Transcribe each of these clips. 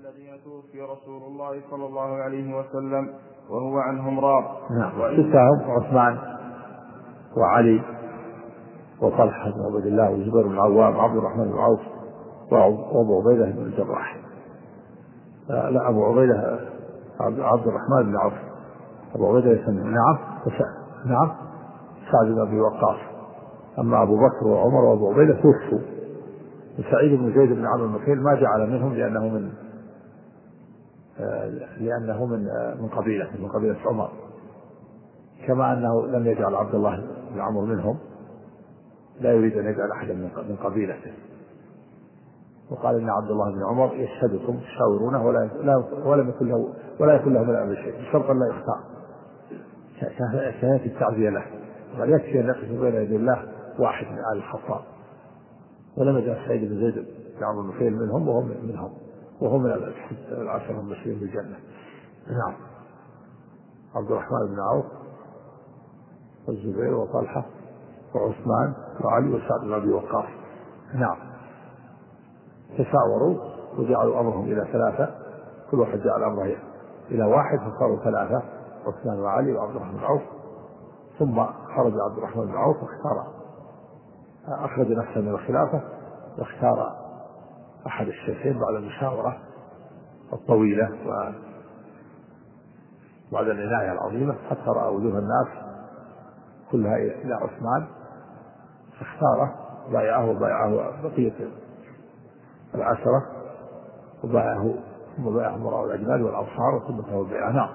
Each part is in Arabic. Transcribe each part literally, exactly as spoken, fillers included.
الذين توفي رسول الله صلى الله عليه وسلم وهو عنهم راض. نعم. ستهم عثمان وعلي وطلحة وعبد الله وزبير بن العوام وعبد الرحمن بن عوف وأبو عبيدة بن الجراح. لا, لا أبو عبيدة عبد الرحمن بن عوف. أبو عبيدة يسمى نعم نعم سعد بن أبي وقاص. أما أبو بكر وعمر وأبو عبيدة توفوا. وسعيد بن زيد بن عمرو النخيل ما جعل منهم لأنه من لأنه من من قبيلة من قبيلة عمر، كما أنه لم يجعل عبد الله بن عمرو منهم، لا يريد أن يجعل أحدا من قبيلته. وقال إن عبد الله بن عمر يشهدكم تشاورونه ولا ولا يكون له ولا يكون له من الأمر شيء، بشرط لا يختار. كانت التعزية له، قال يكفي أن يقف بين يدي الله واحد من آل الخطاب. ولم يجعل سعيد بن زيد بن عمرو النخيل منهم وهم منهم وهم من العشرة المبشرين بالجنة. نعم. عبد الرحمن بن عوف والزبير وطلحة وعثمان وعلي وسعد بن أبي وقاص. نعم. تشاوروا وجعلوا أمرهم إلى ثلاثة، كل واحد جعل أمره إلى واحد فصاروا ثلاثة، عثمان وعلي وعبد الرحمن بن عوف. ثم خرج عبد الرحمن بن عوف واختار أخرج نفسه من الخلافة واختار أحد الشيخين بعد المشاورة الطويلة وبعد العناية العظيمة حتى رأى وجوه الناس كلها إلى عثمان، فاختاره بايعه وبايعه بقية العشرة وبايعه ثم بايعه مراء الأجناد والأبصار وثم البيعة. نعم.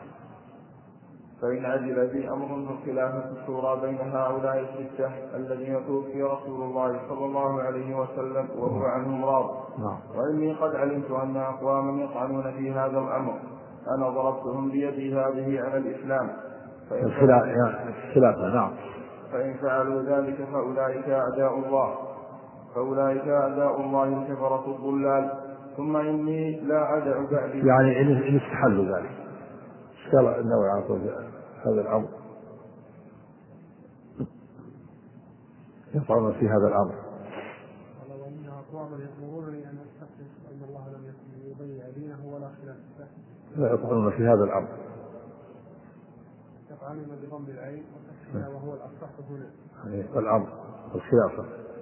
فإن عجل بي أمر فالخلافة الشورى بين هؤلاء الستة الذين توفي رسول الله صلى الله عليه وسلم وهو عنهم راض. وإني قد علمت أن أقواما يطعنون في هذا الأمر أنا ضربتهم بيدي هذه على الإسلام. الخلافة. نعم. فإن فعلوا ذلك فأولئك أعداء الله فأولئك أعداء الله الكفرة الضلال. ثم إني لا أدع بعدي يعني إن استحلوا ذلك قال إنه يعطوا هذا الأمر يطعنون في هذا الأمر. ولو أن أقواما يأمرونني أن أستحلف أن الله لم يكن يبيع دينه ولا خلافته لا يطعنون في هذا الأمر. يطعنون بضم العين وتكفيها وهو الأصح هنا الأمر والخلافة.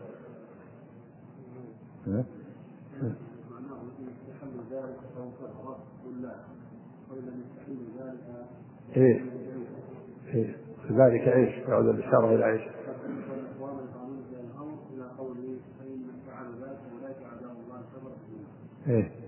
معناه إن يستحل ذلك فهو كفر بالله وإن لم يستحل ذلك إيه إيه ذلك إيش يعود الإشارة إلى إيش؟ والأقوام يطعنون في الأمر إلى قوله فإن فعل ذلك أولئك أعداء الله كفر بالله. إيه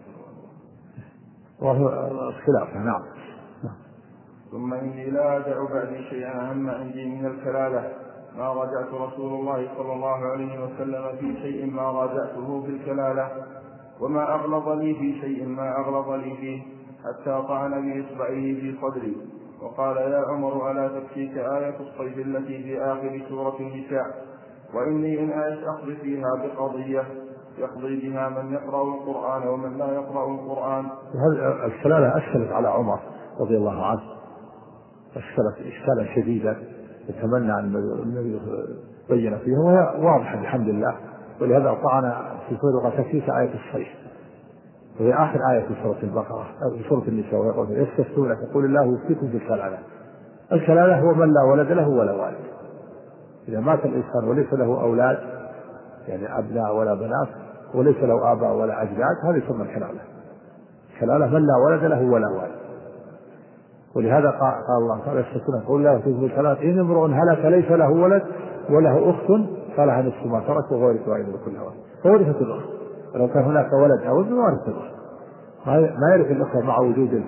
وهو الخلافة. نعم. ثم إني لا أدع بعدي شيئا أهم عندي من الكلالة ما راجعت رسول الله صلى الله عليه وسلم في شيء ما راجعته في الكلالة، وما أغلظ لي في شيء ما أغلظ لي فيه حتى طعن بإصبعه في صدري وقال يا عمر ألا تكفيك آية الصيد التي في آخر سورة النساء؟ وإني إن أعش أقضي فيها بقضية يقضي بها من يقرأ القرآن ومن لا يقرأ القرآن. هذه الكلالة أشكلت على عمر رضي الله عنه، أشكلت إشكالا شديدا يتمنى أن النبي بين فيها وهي واضحة بحمد الله. ولهذا طعن في سورة تكفيك آية الصيد وهي آخر آية في سورة البقرة في سورة النساء ويقول يستفتونك يقول الله يفتيكم في الكلالة. الكلالة هو من لا ولد له ولا والد. إذا مات الإنسان وليس له أولاد يعني أبناء ولا بنات وليس له آباء ولا أجداد هذه تسمى الكلالة. الكلالة من لا ولد له ولا والد. ولهذا قال الله تعالى يستفتونك يقول الله يفتيكم في الكلالة إن امرؤ هلك ليس له ولد وله أخت فلها نصف ما ترك وهو يرث وإن كل واحد فورثت الأخت. ولو كان هناك ولد أو ابن ما يرث الأخت. ما يرث الأخوة مع وجود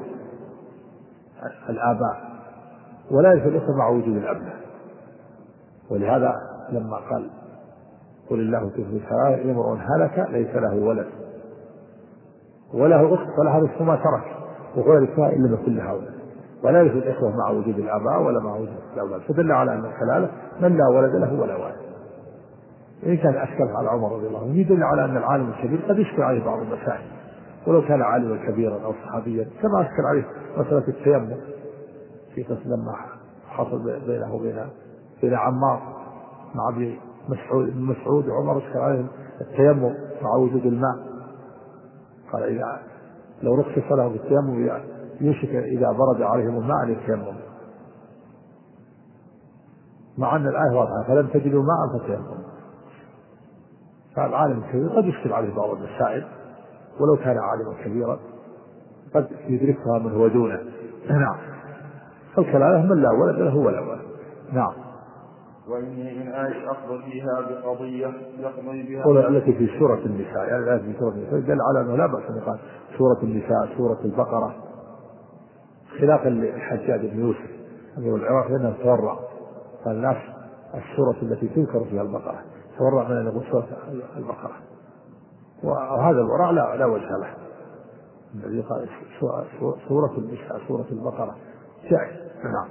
الآباء ولا يرث الأخوة مع وجود الأبناء. ولهذا لما قال قل الله يفتيكم في الكلالة إن امرؤ هلك ليس له ولد وله أخت فلها نصف ما ترك وهو يرثها إن لم يكن لها ولد ولا يرث الإخوة مع وجود الآباء ولا مع وجود الأولاد. فدل على أن الكلالة من لا ولد له ولا والد. إن كان أشكل على عمر رضي الله عنه يدل على أن العالم الكبير قد يشكل عليه بعض المسائل ولو كان عالما كبيرا أو صحابيا، كما أشكل عليه مسألة التيمم في قصة لما حصل بينه وبين بين عمار مع ابن مسعود مسعود عمر أشكل عليه التيمم مع وجود الماء. قال إذا لو رخص له بالتيمم يوشك إذا برد عليهم الماء أن يتيمم، مع أن الآية واضحة فلم تجدوا ماء فتيمم. فالعالم الكبير قد يشكل عليه بعض المسائل ولو كان عالما كبيرا قد يدركها من هو دونه. نعم. فالكلالة من لا ولد له ولا ولد. نعم. وإني من آية أقضى فيها بقضية يقضي بها التي في سورة النساء، يعني الآية في سورة النساء دل على أنه لا بأس أن يقال سورة النساء سورة البقرة، خلافا للحجاج بن يوسف أمير العراق لأنه تورع، فالناس السورة التي تذكر فيها البقرة تورع من أن يقول سورة البقرة، وهذا الورع لا, لا وجه له. الذي قال سورة النساء سورة البقرة جائز. نعم.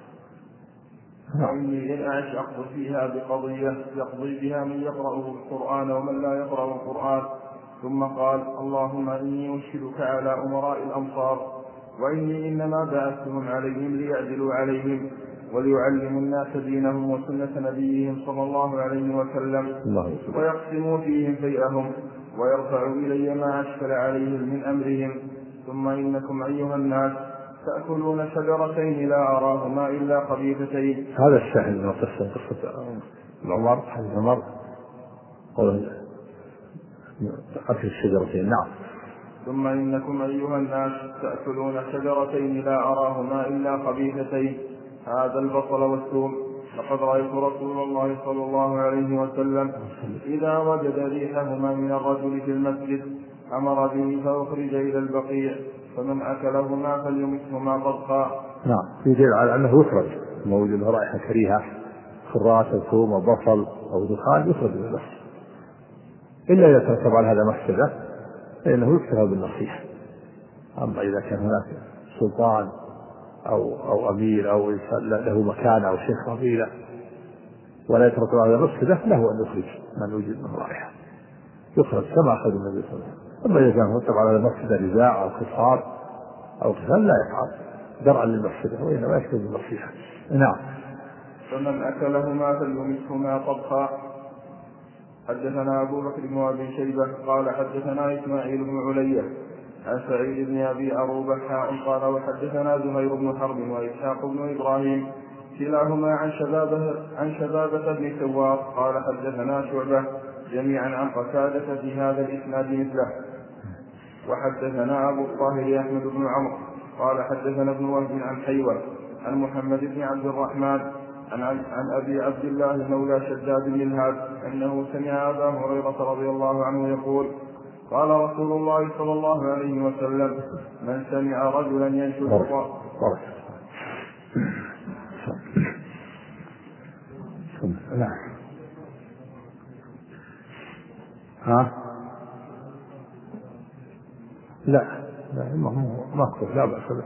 وإني إن أعش أقضي فيها بقضية يقضي بها من يقرأ القرآن ومن لا يقرأ القرآن. ثم قال اللهم إني أشهدك على أمراء الأمصار وإني إنما بعثتهم عليهم ليعدلوا عليهم وليعلموا الناس دينهم وسنة نبيهم صلى الله عليه وسلم ويقسموا فيهم فيئهم ويرفعوا إلي ما أشكل عليهم من أمرهم. ثم إنكم أيها الناس تأكلون شجرتين لا أراهما إلا خبيثتين. هذا الشاهد من قصة قصة العمر حديث عمر قتل الشجرتين. نعم. ثم إنكم أيها الناس تأكلون شجرتين لا أراهما إلا خبيثتين، هذا البصل والثوم. لقد رأيت رسول الله صلى الله عليه وسلم إذا وجد ريحهما من الرجل في المسجد أمر به فأخرج إلى البقيع فمن أكلهما فليمسهما طبخا. نعم. يدل على أنه يخرج موجود رائحة كريهة خراس الثوم وبصل أو دخان يخرج من المسجد، إلا إذا ترتب على هذا مفسدة فإنه يكتفى بالنصيحة. أما إذا كان هناك سلطان أو أو أمير أو له مكان أو شيخ قبيلة ولا يترتب على مفسدة له أن يخرج من وجد من رائحة، يخرج كما أخذ النبي صلى الله عليه وسلم. أما إذا كان يترتب على مفسدة نزاع أو خصام أو قتال لا يفعل درعا للمفسدة وإنما يكتفي بالنصيحة. نعم. فمن أكلهما فليمسهما طبخا. حدثنا أبو بكر بن أبي شيبة قال حدثنا إسماعيل بن علية عن سعيد بن أبي أروبة قال وحدثنا زهير بن حرب وإسحاق بن إبراهيم كلاهما عن شبابة عن شبابة بن سواق قال حدثنا شعبة جميعا عن قتادة في هذا الإسناد مثله. وحدثنا أبو الطاهر أحمد بن عمرو قال حدثنا ابن وهب عن حيوة عن محمد بن عبد الرحمن عن, عن أبي عبد الله مولى شداد بن الهاد أنه سمع أبا هريرة رضي الله عنه يقول قال رسول الله صلى الله عليه وسلم من سمع رجلا ينشد الله. نعم. ها؟ لا لا ما أكثر لا بأس به.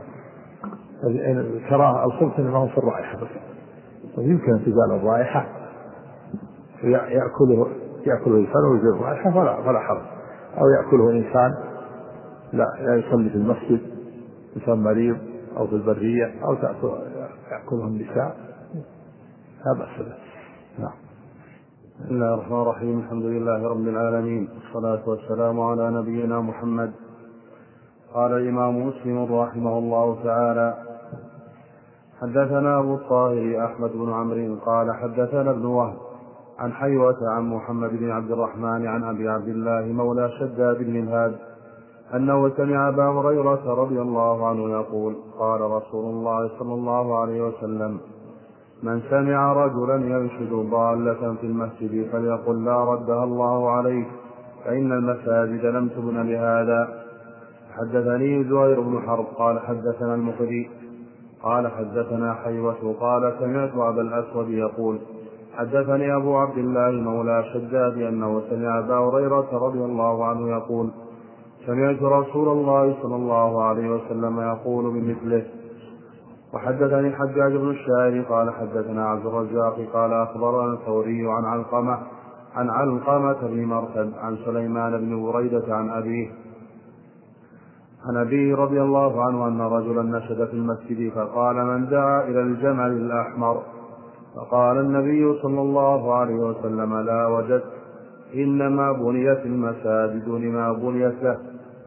ترى الخبث إنما هو في الرائحة بس، ويمكن انتقال الرائحة يأكله يأكله إنسان ويجد الرائحة فلا فلا حرج، أو يأكله إنسان لا لا يصلي في المسجد إنسان مريض أو في البرية أو يأكله النساء لا بأس به. نعم. بسم الله الرحمن الرحيم. الحمد لله رب العالمين والصلاة والسلام على نبينا محمد. قال الإمام مسلم رحمه الله تعالى حدثنا أبو الطاهر أحمد بن عمرو قال حدثنا ابن وهب عن حيوة عن محمد بن عبد الرحمن عن أبي عبد الله مولى شداد بن الهاد أنه سمع أبا هريرة رضي الله عنه يقول قال رسول الله صلى الله عليه وسلم من سمع رجلا ينشد ضالة في المسجد فليقل لا ردها الله عليه فإن المساجد لم تبن لهذا. حدثني زهير بن حرب قال حدثنا المقري قال حدثنا حيوة قال سمعت أبا الأسود يقول حدثني أبو عبد الله مولى شداد أنه سمع أبا هريرة رضي الله عنه يقول سمعت رسول الله صلى الله عليه وسلم يقول بمثله. وحدثني الحجاج بن الشاعر قال حدثنا عبد الرزاق قال أخبرنا الثوري عن علقمة عن علقمة بن مرثد عن سليمان بن بريدة عن أبيه عن أبيه رضي الله عنه أن رجلا نشد في المسجد فقال من دعا إلى الجمل الأحمر فقال النبي صلى الله عليه وسلم لا وجدت إنما بنيت المساجد لما بنيت له.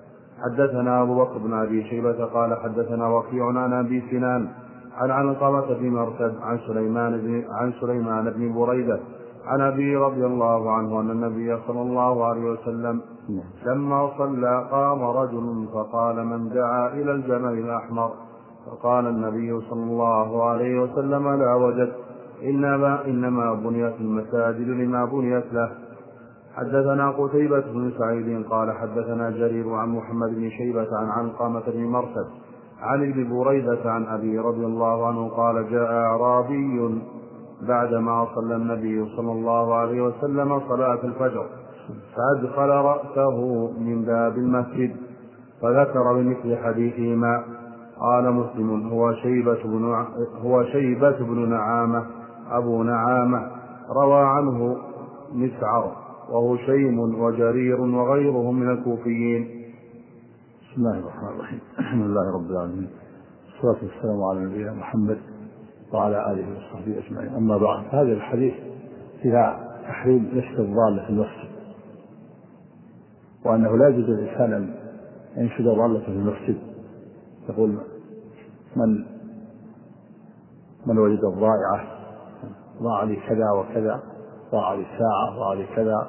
حدثنا أبو بكر بن أبي شيبة قال حدثنا وكيع عن أبي سنان عن علقمة بن مرثد عن سليمان بن عن سليمان بن بريدة عن أبي رضي الله عنه أن النبي صلى الله عليه وسلم لما صلى قام رجل فقال من دعا إلى الجمل الأحمر؟ فقال النبي صلى الله عليه وسلم لا وجدت، إنما, إنما بنيت المساجد لما بنيت له. حدثنا قتيبة بن سعيد قال حدثنا جرير عن محمد بن شيبة عن علقمة بن مرثد عن ابن بريدة عن أبي رضي الله عنه قال جاء أعرابي بعدما صلى النبي صلى الله عليه وسلم صلاة الفجر فأدخل رأسه من باب المسجد فذكر بمثل حديثهما. قال مسلم هو شيبة بن هو شيبة بن نعامة أبو نعامة روى عنه مسعر وهشيم وجرير وغيرهم من الكوفيين. بسم الله الرحمن الرحيم. الحمد لله رب العالمين، والصلاة والسلام على نبينا محمد وعلى آله وصحبه أجمعين. أما بعد، هذا الحديث فيها تحريم نشر الضالة في المسجد، وأنه لا يجوز للإنسان أن ينشد ضالة في المسجد، يقول من من وجد الضائعة ضاع لي كذا وكذا، ضاع لي ساعة، ضاع لي كذا،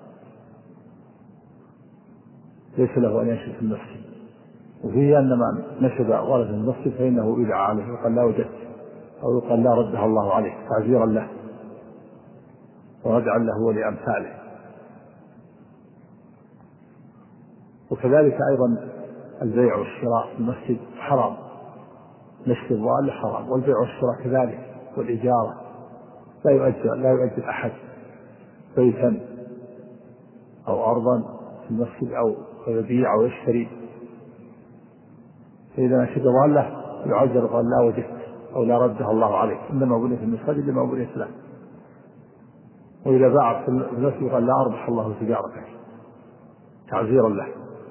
ليس له أن ينشد في المسجد. وفيه أن من نشد ضالة في المسجد فإنه يدعى عليه وقال لا وجدت، أو يقال لا ردها الله عليه تعزيرا له وردعا له ولأمثاله. وكذلك أيضا البيع والشراء في المسجد حرام، نشر الضالة حرام، والبيع والشراء كذلك، والإجارة لا يؤجر لا يؤجر أحد بيتا أو أرضا في المسجد أو يبيع أو يشتري، فإذا نشد ضالة يعجر وقال لا وجدت أو لا ردها الله عليك، إنما بنيت المساجد لما بنيت له. وإذا باع في المسجد قال لا أربح الله تجارتك تعزيرا له.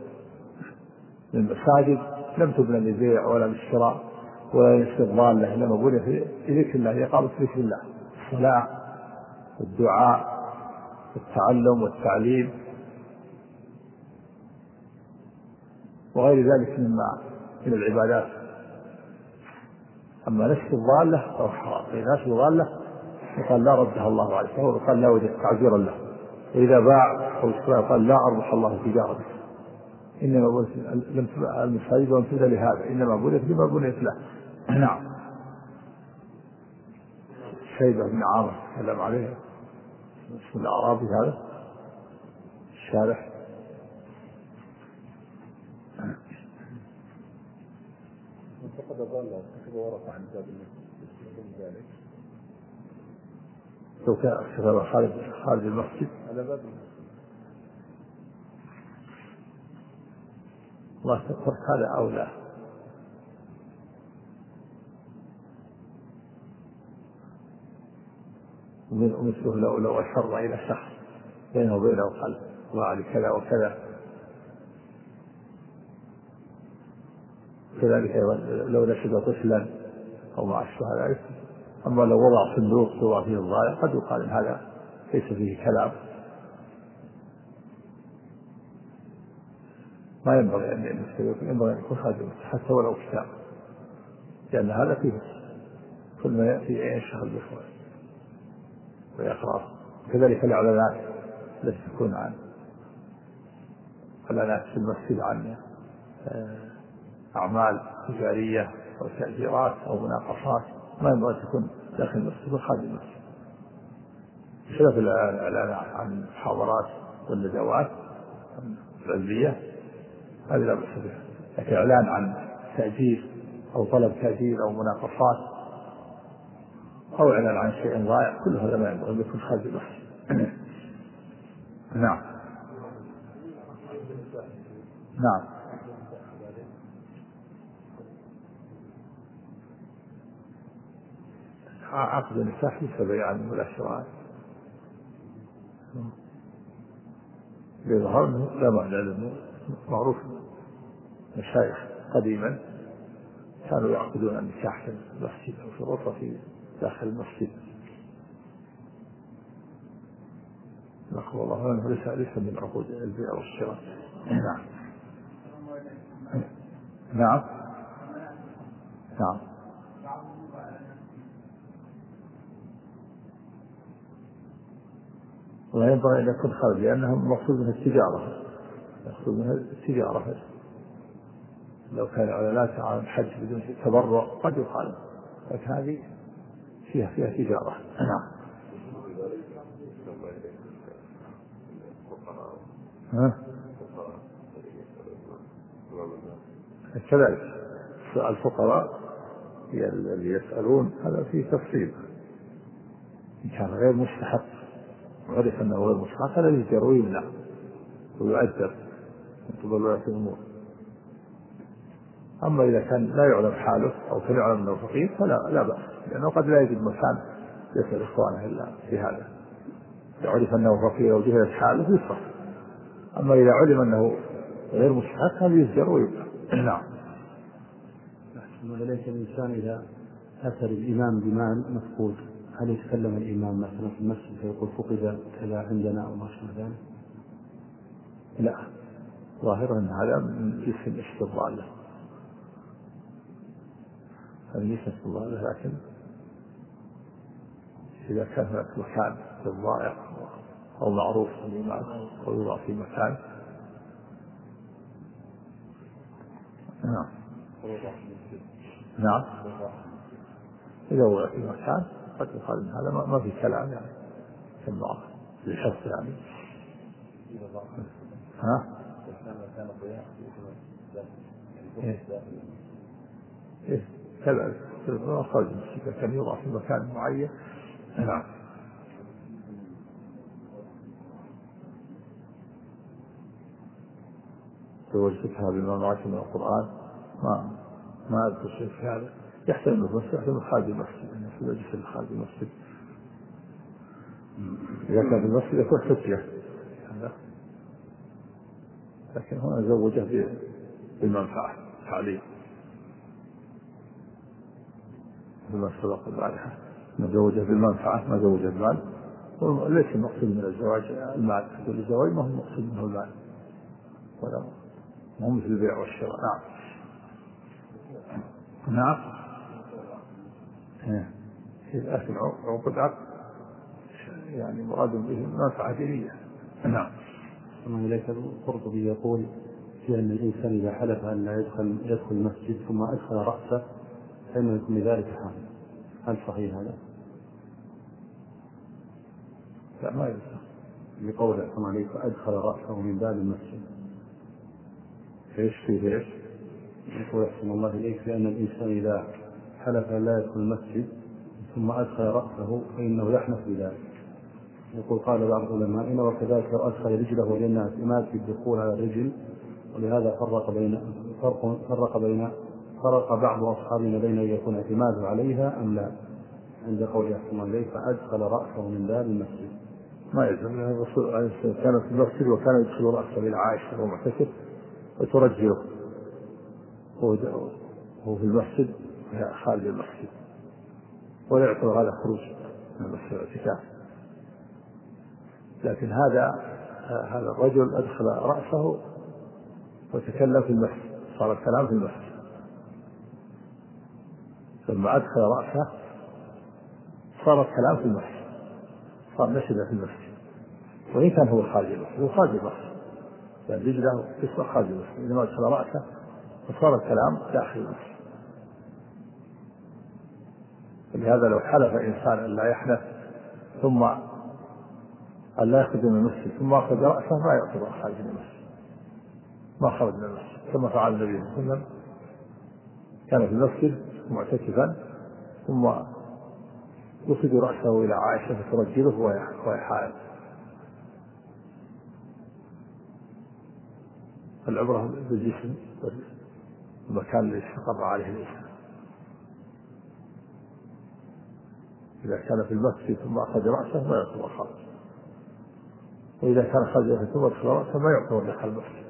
المساجد لم تبنى للبيع ولا للشراء ولا للاستغلال له، إنما بنيت في ذكر الله، إقامة ذكر الله، الصلاة والدعاء والتعلم والتعليم وغير ذلك مما من العبادات. أما نشر الضالة فهو حرام، فإذا نشر الضالة يقال لا ردها الله عليه، فهو قال لا وجدت تعزيرا له. وإذا باع قال لا أربح الله تجارتك، إنما لم تبع المساجد ولم تبنى لهذا، إنما بنيت لما بنيت له. نعم. شيبة بن عامر سلم عليه اسم الأعرابي هذا الشارح. فقد ظل كتب ورقة عن باب ذلك لو كان كتب خارج خارج المسجد على باب الله تقول هذا أولى. ومثله لو لو أشر إلى شخص بينه وبينه قال وعلي كذا وكذا، كذلك لو نشد طفلا أو ما أشبه ذلك. أما لو وضع صندوق توضع فيه الضائع قد يقال إن هذا ليس فيه كلام، ما ينبغي أن ينبغي أن يكون خارج حتى ولو كتاب، لأن هذا فيه كل ما يأتي ينشغل به ويقرأ. كذلك الإعلانات التي تكون عن إعلانات في المسجد عن أعمال تجارية أو تأجيرات أو مناقصات ما ينبغي أن تكون داخل المسجد وخارج المسجد، بخلاف الإعلانات عن المحاضرات والندوات العلمية هذه لا بأس بها. لكن إعلان عن تأجير أو طلب تأجير أو مناقصات أو إعلان عن شيء ضائع كل هذا ما ينبغي أن يكون خارج المسجد. نعم. نعم. عقد النكاح ليس بيعا ولا شراء، بيظهر انه لا معنى لانه معروف. مشايخ قديما كانوا يعقدون النكاح في المسجد او في غرفه داخل المسجد، نقول الله عنه ليس ليس من عقود البيع والشراء. نعم. نعم نعم. ولا ينبغي أن يكون خارج لأنه مقصود منها التجارة، مقصود منها التجارة. لو كان العلماء عن الحج بدون تبرع قد يقال، لكن هذه فيها فيها تجارة. نعم. ها؟ كذلك الفقراء اللي يسألون هذا فيه تفصيل، إن كان غير مستحق وعرف أنه غير مستحق فلا يجر ويمنع ويؤدب من قبل ولاة الأمور. أما إذا كان لا يعلم حاله أو كان يعلم أنه فقير فلا لا بأس، لأنه قد لا يجد مكان يسأل إخوانه إلا في هذا. إذا عرف أنه فقير أو جهلت حاله يصرف، أما إذا علم أنه غير مستحق هذا يزجر ويمنع. نعم. ثم إليك الإنسان إذا أتى الإمام بمال مفقود، هل يتكلم الإمام مثلا في المسجد فيقول فقد كذا عندنا أو ما شابه ذلك؟ لا، ظاهرا أن هذا من جسم استضلاله، هذا جسم استضلاله، لكن إذا كان هناك مكان للضائع أو معروف الإمام أو يوضع في مكان. نعم نعم. إذا وضع في مكان قد يقال إن هذا ما في كلام يعني كالبعض للحفظ يعني. ها؟ إيه إيه كذلك خرج المسجد كان يوضع في مكان معين. نعم. توجهتها بما معك من القرآن ما ما أذكر شيء في هذا. يحتمل المسجد يحتمل خارج المسجد، أن في مجلس خارج المسجد. إذا كان في المسجد يكون حجة، لكن هنا زوجه بالمنفعة تعليم بما سبق البارحة، نزوجه بالمنفعة ما زوجه المال، وليس المقصود من الزواج المال، الزواج ما هو المقصود منه المال ولا مو مثل البيع والشراء. نعم نعم. لكن عقد عقد يعني مراد به منفعة دينية. نعم. ثم إليك القرطبي يقول في أن الإنسان إذا حلف أن لا يدخل يدخل المسجد ثم أدخل رأسه فإنه يكون ذلك حال، هل صحيح هذا؟ لا ما يدخل بقوله ثم عليك أدخل رأسه من باب المسجد. ايش فيه ايش؟ يقول أحسن الله إليك بأن الإنسان إذا حلف أن لا يدخل المسجد ثم أدخل رأسه فإنه يحنث بذلك. يقول قال بعض علمائنا وكذلك لو أدخل رجله لأنها إمادة الدخول على الرجل، ولهذا فرق بين فرق فرق بين فرق بعض أصحابنا بين أن يكون اعتماده عليها أم لا، عند قول أحسن الله إليك فأدخل رأسه من باب المسجد. ما يلزم، الرسول عليه الصلاة والسلام كان في المسجد وكان يدخل رأسه إلى عائشة وهو معتكف وترجله وهو في المسجد خارج المسجد، ولا يعتبر هذا خروج من مسجد الاعتكاف. لكن هذا هذا الرجل أدخل رأسه وتكلم في المسجد، صار الكلام في المسجد، ثم أدخل رأسه صار الكلام في المسجد، صار نشد في المسجد، وإن كان هو خارج المسجد هو خارج المسجد، يعني رجله تسمع خارج المسجد، إنما أدخل رأسه فصار الكلام داخل المسجد. ولهذا لو حلف إنسان أن لا يحنث ثم أن لا يخرج من المسجد ثم أخرج رأسه ما يعتبر خارج من المسجد، ما خرج من المسجد، كما فعل النبي صلى الله عليه وسلم، كان في المسجد معتكفا ثم يخرج رأسه إلى عائشة فترجله وهي حائض. العبرة بالجسم والمكان الذي استقر عليه الإنسان. إذا كان في المسجد ثم أخرج رأسه ما يعتبر خارج، وإذا كان خرج ثم أدخل رأسه ما يعتبر دخل المسجد.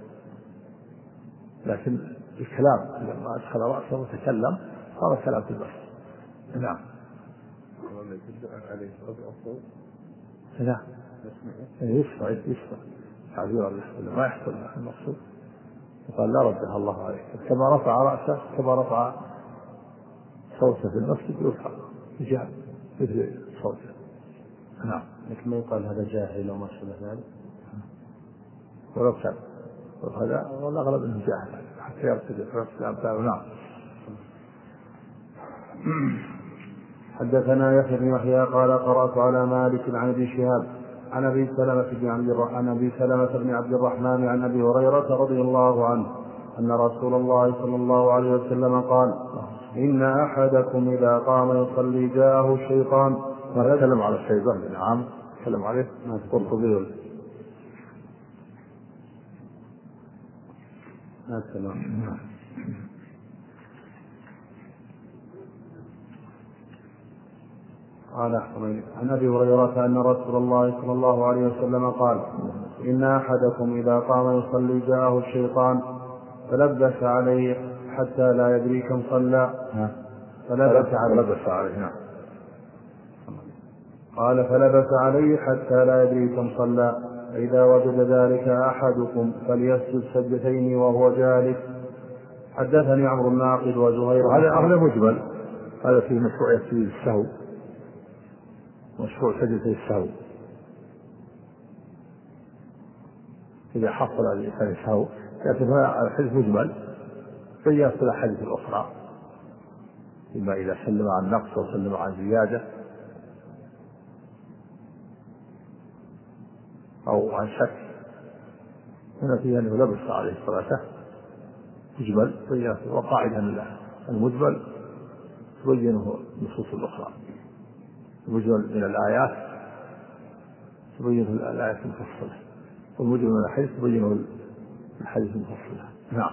لكن الكلام لما أدخل رأسه وتكلم صار كلام في المسجد. نعم. لا يسمع يسمع تعبير الله ما يحصل المقصود قال لا ردها الله عليك. كما رفع رأسه كما رفع صوته في المسجد يرفع جهل مثل صوته. نعم. لكن ما يقال هذا جاهل وما شابه ذلك ولو كان وهذا والأغلب أنه جاهل حتى يرتدي في الإسلام. نعم. حدثنا يحيى بن يحيى قال قرأت على مالك عن ابي شهاب عن ابي سلمة بن عبد الرحمن ابي سلمة بن عبد الرحمن عن ابي هريرة رضي الله عنه أن رسول الله صلى الله عليه وسلم قال: إن أحدكم إذا قام يصلي جاءه الشيطان. وتكلم على الشيطان. نعم تكلم عليه قرطبي. قال عن أبي هريرة أن رسول الله صلى الله عليه وسلم قال: إن أحدكم إذا قام يصلي جاءه الشيطان فلبس عليه حتى لا يدري كم صلى. فلبس عليه. قال: فلبس عليه حتى لا يدري كم صلى، فإذا وجد ذلك أحدكم فليسجد سجدتين وهو جالس. حدثني عمرو الناقد وزهير. هذا مجمل، هذا في مشروع سجود السهو، مشروع سجدتي السهو. إذا حصل الإنسان السهو لكن هذا الحديث مجمل بين في الأحاديث الأخرى، إما إذا سلم عن نقص وسلم عن زيادة أو عن شك. هنا فيه أنه لبس عليه الصلاة مجمل بين، وقاعدة المجمل تبينه النصوص الأخرى. المجمل من الآيات تبينه الآيات المفصلة، والمجمل من الحديث تبينه الحديث المفصلة. نعم.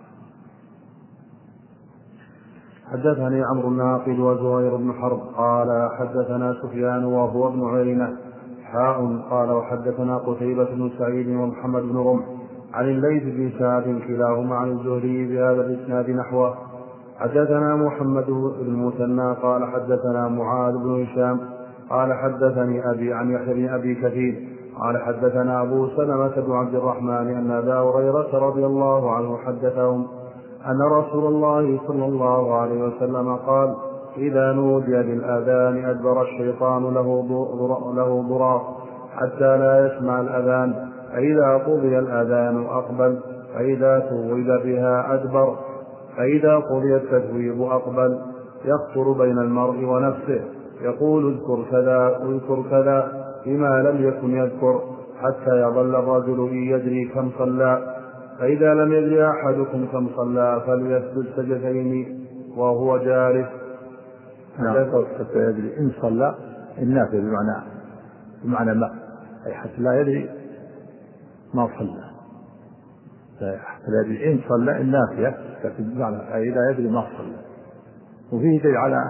حدثني عمرو الناقد وزهير بن حرب قال حدثنا سفيان وهو ابن عيينة حاء قال وحدثنا قتيبة بن سعيد ومحمد بن رمح عن الليث بن سعد كلاهما عن الزهري بهذا الإسناد نحوه. حدثنا محمد بن المثنى قال حدثنا معاذ بن هشام قال حدثني أبي عن يحيى بن أبي كثير قال حدثنا أبو سلمة بن عبد الرحمن أن أبا هريرة رضي الله عنه حدثهم أن رسول الله صلى الله عليه وسلم قال: إذا نودي للأذان أدبر الشيطان له ضراط حتى لا يسمع الأذان، فإذا قضي الأذان أقبل، فإذا توب بها أدبر، فإذا قضي التثويب أقبل، يخطر بين المرء ونفسه يقول اذكر كذا اذكر كذا بما لم يكن يذكر، حتى يظل الرجل إن يدري كم صلى، فإذا لم يدري أحدكم كم صلى فليسجد سجدتين وهو جالس. حتى يدري إن صلى النافع بمعنى بمعنى ما، أي حتى لا يدري ما صلى، حتى لا يدري إن صلى النافع بمعنى أي لا يدري ما صلى. وفيه دليل على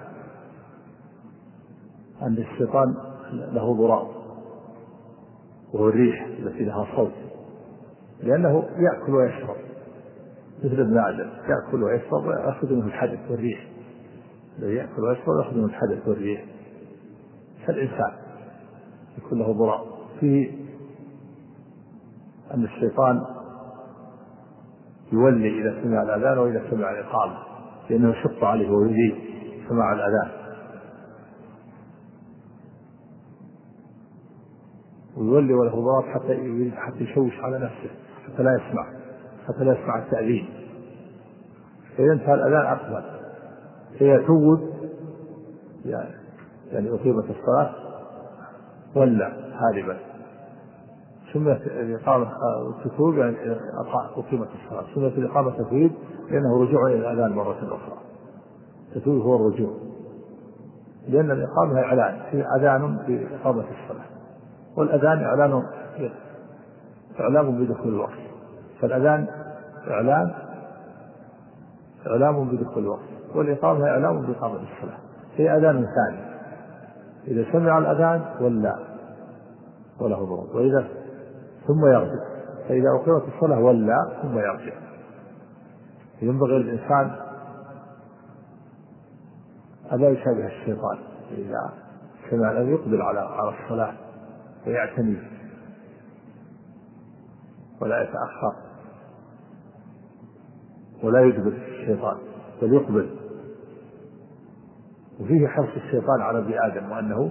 أن الشيطان له ضراط وهو الريح التي لها صوت، لأنه يأكل ويشرب مثل ابن آدم، يأكل ويشرب ويأخذ منه الحدث والريح، يأكل ويشرب ويأخذ منه الحدث والريح. فالإنسان يكون له ضراط. فيه أن الشيطان يولي إذا سمع الأذان وإذا سمع الإقامة، لأنه يشق عليه ويريد سماع الأذان، ويولي وله ضراط حتى يريد حتى يشوش على نفسه حتى لا يسمع حتى لا يسمع التأذين. فإذا انتهى الأذان أقبل فيتوب، يعني أقيمت الصلاة ولا هاربا. سميت الإقامة تتوب يعني أقيمت الصلاة، سميت الإقامة تتوب لأنه رجوع إلى الأذان مرة أخرى. تتوب هو الرجوع، لأن الإقامة إعلان، هي أذان بإقامة الصلاة، والأذان إعلان إعلام بدخول الوقت. فالأذان إعلان إعلام بدخول الوقت، والإقامة إعلام بإقامة الصلاة. هي أذان ثاني، إذا سمع الأذان ولا وله ضرب، وإذا ثم يرجع، فإذا أقيمت الصلاة ولا ثم يرجع. ينبغي للإنسان ألا يشابه الشيطان، إذا سمع الأذان يقبل على على الصلاة ويعتني ولا يتأخر، ولا يدبر الشيطان بل يقبل. وفيه حرص الشيطان على ابن آدم وأنه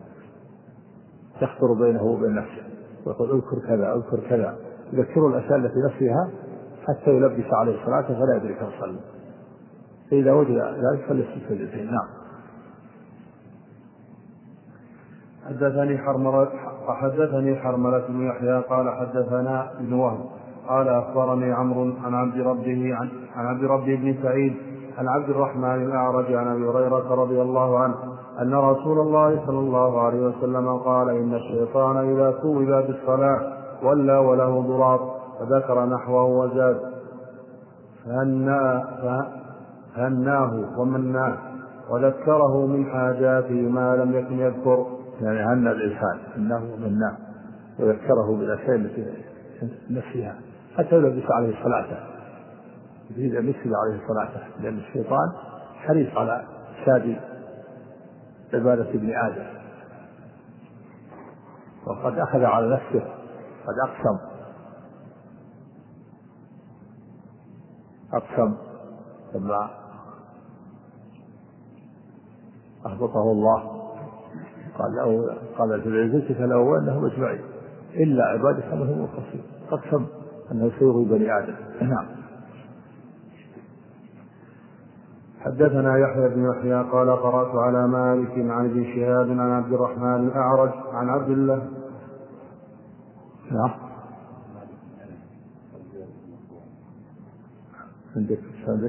يخطر بينه وبين نفسه ويقول اذكر كذا اذكر كذا، يذكر الأشياء التي نفسها حتى يلبس عليه الصلاة فلا يدري كم صلى، فإذا وجد ذلك فليسجد سجدتين. نعم. حدثني حرملة حدثني حرملة بن يحيى قال حدثنا ابن وهب قال أخبرني عمرو عن عبد ربه عن, عن عبد ربه بن سعيد عن عبد الرحمن الأعرج عن أبي هريرة رضي الله عنه أن رسول الله صلى الله عليه وسلم قال إن الشيطان إذا ثوب بالصلاة ولى وله ضراب، فذكر نحوه وزاد فهناه ومناه وذكره من حاجاته ما لم يكن يذكر، يعني هن الإنسان إنه ومناه وذكره بالأشياء التي نفسها حتى يلبس عليه صلاته، يريد أن يفسد عليه صلاته، لأن الشيطان حريص على إفساد عبادة ابن آدم، وقد أخذ على نفسه، قد أقسم أقسم لما أهبطه الله قال له قال في عزتك لو أنهم أجمعين إلا عبادك منهم المخلصين، أقسم أنه سيغوي بني آدم. نعم. حدثنا يحيى بن يحيى قال قرأت على مالك عن ابن شهاب عن عبد الرحمن الأعرج عن عبد الله. نعم. عندك عندك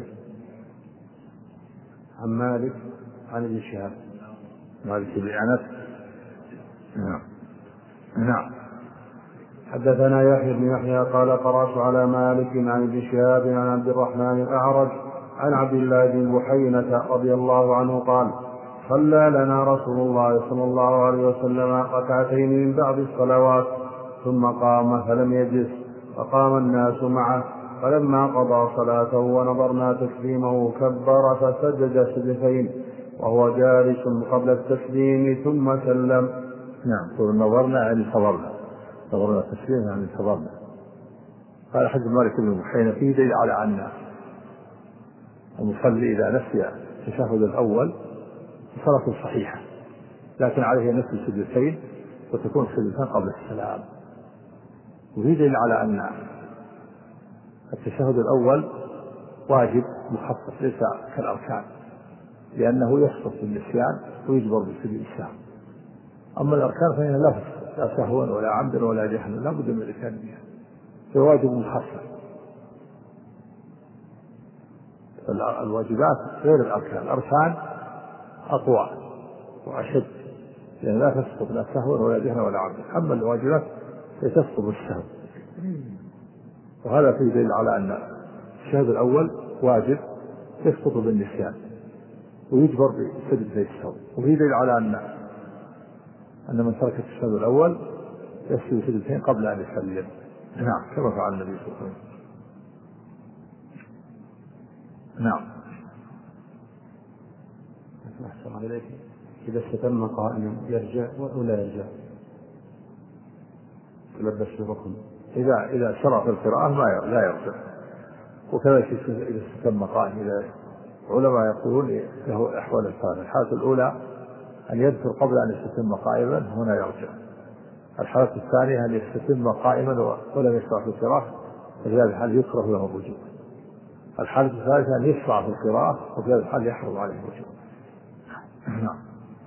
عن مالك عن ابن شهاب مالك بن أنس. نعم. نعم. حدثنا يحيى بن يحيى قال قرأت على مالك عن ابن شهاب عن عبد الرحمن الأعرج عن عبد الله بن بحينة رضي الله عنه قال صلى لنا رسول الله صلى الله عليه وسلم ركعتين من بعض الصلوات ثم قام فلم يجلس، فقام الناس معه، فلما قضى صلاته ونظرنا تسليمه كبر فسجد سجدتين وهو جالس قبل التسليم ثم سلم. نعم. نظرنا يعني انتظرنا، نظرنا تسليم يعني انتظرنا. قال حديث مالك بن بحينة فيه دليل على أن المصلي إذا نسي التشهد الأول صلاته صحيحة، لكن عليه نفس السجدتين وتكون السجدتين قبل السلام. وفيه دليل على أن التشهد الأول واجب مخفف ليس كالأركان، لأنه يسقط بالنسيان ويجبر بالسجود السهو. أما الأركان فإنها لا لا سهوا ولا عمدا ولا جهلا، لا بد من الإتيان بها، فواجب مخفف. الواجبات غير الأركان، الأركان أقوى وأشد لأن لا تسقط لا سهوا ولا جهلا ولا عمدا، أما الواجبات تسقط بالسهو. وهذا فيه دليل على أن التشهد الأول واجب يسقط بالنسيان ويجبر بسجدتي السهو. وفيه دليل على أن أن من ترك التشهد الأول يسجد سجدتين قبل أن يسلم. نعم، كما فعل النبي صلى الله عليه وسلم. نعم. أحسن عليك. إذا استتم قائما يرجع ولا يرجع؟ تلبس بركن. إذا إذا شرع في القراءة ما لا يرجع. وكذلك إذا استتم قائما، إذا علماء يقولون له أحوال الثانية. الحالة الأولى أن يذكر قبل أن يستتم قائما، هنا يرجع. الحالة الثانية أن يستتم قائما ولم يشرع في القراءة، ففي هذه الحال يكره له الرجوع. الحالة الثالثة أن يشرع في القراءة، وفي هذه الحال يحرم عليه الرجوع. نعم.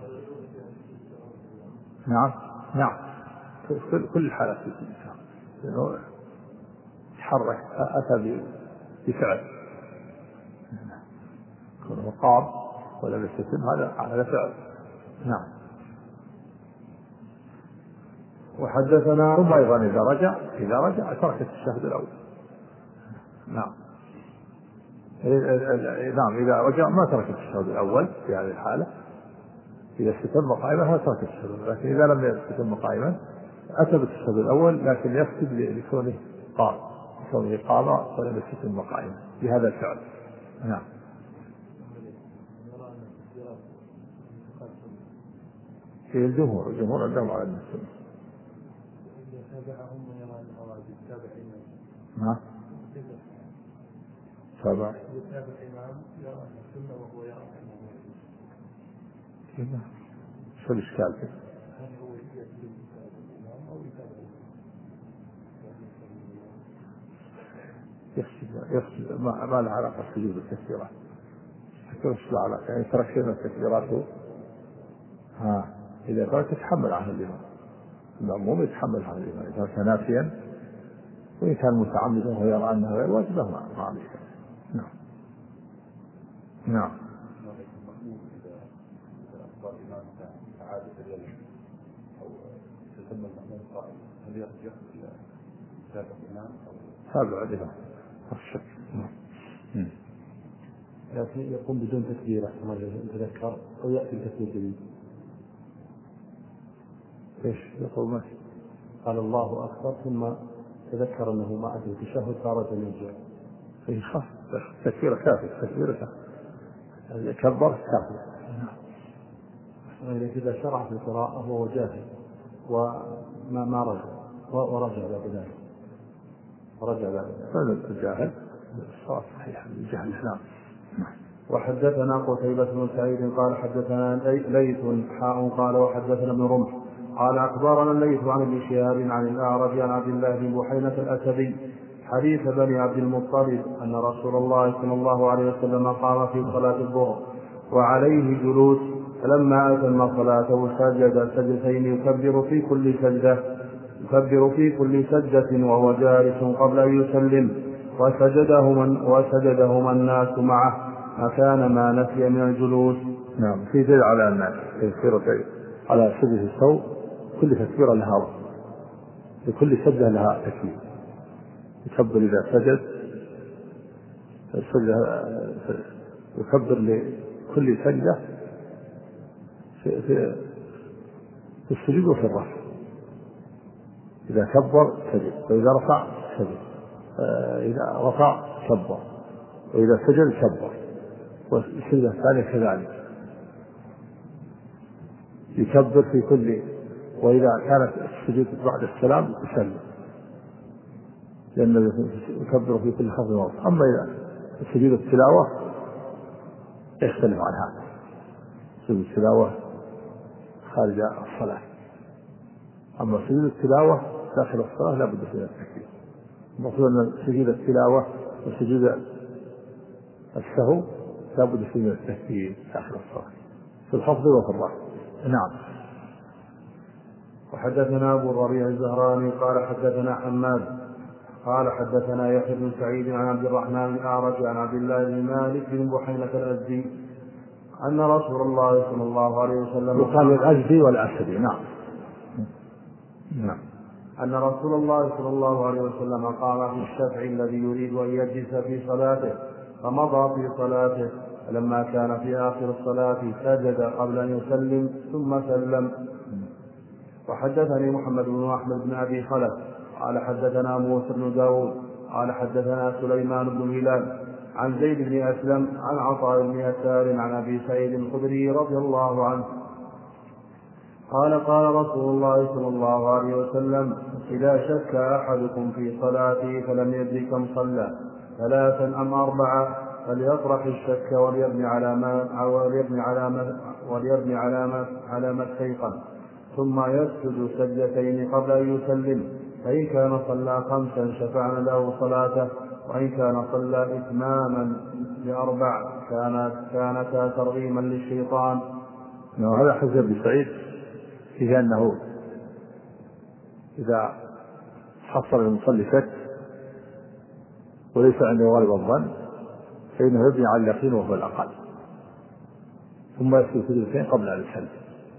نعم. نعم. كل كل الحالات في الإنسان لأنه يتحرك، أتى بفعل كونه قام ولم يستتم، هذا على فعل. نعم. وحدثنا ثم أيضا إذا رجع إذا رجع ترك التشهد الأول. نعم. نعم إذا رجع ما ترك التشهد الأول في هذه الحالة. إذا استتم قائما ما ترك التشهد الأول، لكن إذا لم يستتم قائما أتى بالتشهد الأول لكن يفسد لكونه قام، لكونه قام ولم يستتم قائما بهذا الفعل. نعم. في الجمهور الجمهور عندهم على السنة. نعم. سبع شو الإشكال فيه؟ يحسب يحسب ما ما له علاقة بالسجود بالتكبيرات. كيف له علاقة؟ يعني ترك شيء من التكبيرات ها إذا كان تتحمل عنه الإمام، المأموم يتحمل عنه الإمام إذا كان ناسيا، وإن كان متعمدا وهو يرى أنه غير واجب له ما عليه. نعم نعم. هل يرجع إلى تابع الإمام أو تابع الإمام الشك. لكن يقوم بدون تكبيرة كما تذكر أو يأتي بتكبير جديد؟ إيش يقول ماشي؟ قال الله أكبر ثم تذكر أنه ما أدري التشهد خارج من الجوع. في خاص تكبيرة كافية، تكبيرة كافية كبر كافية. يعني إذا شرع في القراءة وهو جاهل وما ما رجع ورجع بعد ذلك ورجع بعد ذلك الجاهل الصواب صحيح الجهل. نعم. وحدثنا قتيبة بن سعيد قال حدثنا ليث حاء قال وحدثنا ابن رمح قال أخبرنا الليث عن ابن شهاب عن الأعرج عن عبد الله بن بحينة الأسدي حديث بني عبد المطلب أن رسول الله صلى الله عليه وسلم قام في صلاة الظهر وعليه جلوس، فلما أتم صلاته سجد سجدتين يكبر في كل سجدة يكبر في كل سجدة وهو جالس قبل أن يسلم، وسجدهما وسجدهما الناس معه مكان ما نسي من الجلوس. نعم. في دليل على الناس تكبيرتين على سجدة الصوت، كل تكبيرة لها لكل سجدة لها تكبير، يكبر إذا سجد يكبر لكل سجدة في, في, في السجود وفي الرفع، إذا كبر سجد، وإذا رفع سجد، إذا رفع كبر، وإذا سجد كبر، والسجدة الثانية كذلك يكبر في كل، وإذا كانت السجود بعد السلام يسلم لأنه يكبر في كل خفض ورفع. أما إذا سجود التلاوة يختلف عن هذا، سجود التلاوة خارج الصلاة، أما سجود التلاوة داخل الصلاة لا بد من التكبير. المفروض أن سجود التلاوة وسجود السهو لا بد من التكبير داخل الصلاة في الخفض وفي الرفع. نعم. وحدثنا أبو الربيع الزهراني قال حدثنا حماد قال حدثنا يحيى بن سعيد عن عبد الرحمن الأعرج عن عبد الله بن مالك بن بحينة الأزدي أن رسول الله صلى الله عليه وسلم يقال الأزدي والأسدي. نعم. نعم. أن رسول الله صلى الله عليه وسلم قام في الشفع الذي يريد أن يجلس في صلاته فمضى في صلاته، فلما كان في آخر الصلاة سجد قبل أن يسلم ثم سلم. وحدثني محمد بن أحمد بن أبي خلف قال حدثنا موسى بن داود قال حدثنا سليمان بن هلال عن زيد بن أسلم عن عطاء بن يسار عن أبي سعيد الخدري رضي الله عنه قال قال رسول الله صلى الله عليه وسلم إذا شك أحدكم في صلاته فلم يدري كم صلى ثلاثا أم أربعة فليطرح الشك وليبني على ما وليبني على ما وليبني على ما على ما استيقن، ثم يسجد سجدتين قبل أن يسلم، فإن كان صلى خمسا شفعنا له صلاته، وإن كان صلى إتماما لأربع كانتا ترغيما للشيطان. هذا حديث ابن سعيد فيه أنه إذا حصل المصلي شك وليس عنده غالب الظن فإنه يبني على اليقين وهو الأقل، ثم يسجد سجدتين قبل أن يسلم.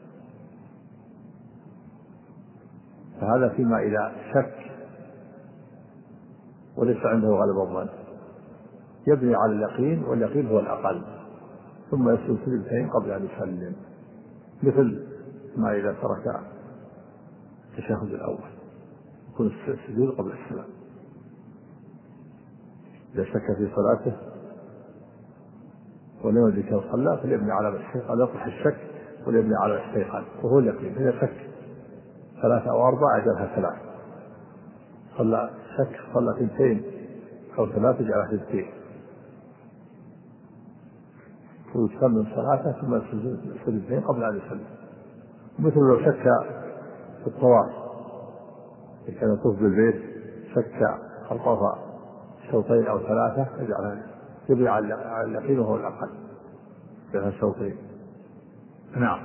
فهذا فيما إذا شك وليس عنده غالب الظن يبني على اليقين، واليقين هو الأقل، ثم يسجد سجدتين قبل أن يسلم، مثل ما إذا ترك التشهد الأول يكون السجود قبل السلام. إذا شك في صلاته ولم يدرك كم صلى فليبني على ما استيقن، يطرح الشك وليبني على ما استيقن وهو اليقين. إذا شك ثلاثة أو أربعة أجلها ثلاث، صلى شك صلى اثنتين أو ثلاثة جعلها اثنتين، ويتمم صلاته ثم يسجد سجدتين قبل أن يسلم. مثل لو شك في الطواف، إذا كان يطوف بالبيت شك هل طاف شوطين أو ثلاثة يجعل يبني على اليقين وهو الأقل بين الشوطين. نعم.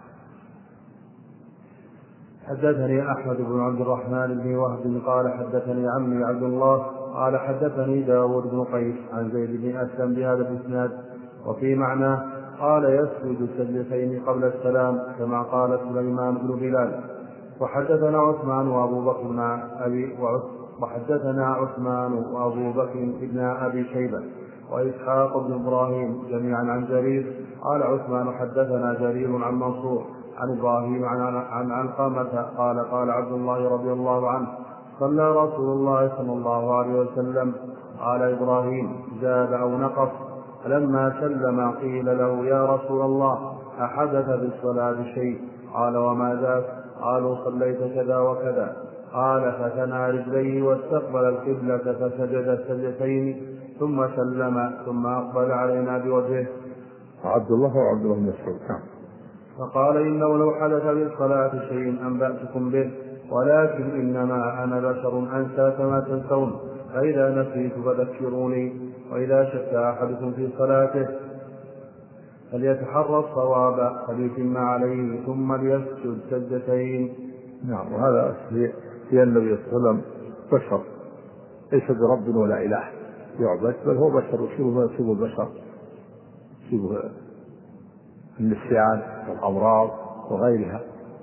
حدثني أحمد بن عبد الرحمن بن وهب قال حدثني عمي عبد الله قال حدثني داود بن قيس عن زيد بن أسلم بهذا الإسناد وفي معناه قال يسجد سجدتين قبل السلام كما قال سليمان بن بلال. وحدثنا عثمان وأبو بكر بن أبي وحدثنا عثمان وأبو بكر بن أبي شيبة وإسحاق بن إبراهيم جميعا عن جرير قال عثمان حدثنا جرير عن منصور عن إبراهيم عن علقمة قال قال عبد الله رضي الله عنه صلى رسول الله صلى الله عليه وسلم. قال إبراهيم زاد أو نقص. فلما سلم قيل له يا رسول الله أحدث بالصلاة شيء؟ قال وما ذاك؟ قالوا صليت كذا وكذا. قال فثنى رجليه واستقبل القبلة فسجد السجدتين ثم سلم ثم أقبل علينا بوجهه. عبد الله وعبد الله بن مسعود. فقال إنه لو حدث بالصلاة شيء أنبأتكم به ولكن إنما أنا بشر أنسى كما تنسون فإذا نسيت فذكروني. وإذا شك أحدكم في صلاته فليتحرى الصواب فليتم عليه ثم ليسجد سجدتين. نعم. وهذا في النبي صلى الله عليه وسلم بشر ليس برب ولا إله يعبد بل هو بشر يصيبه ما يصيب البشر يصيبه النسيان والأمراض وغيرها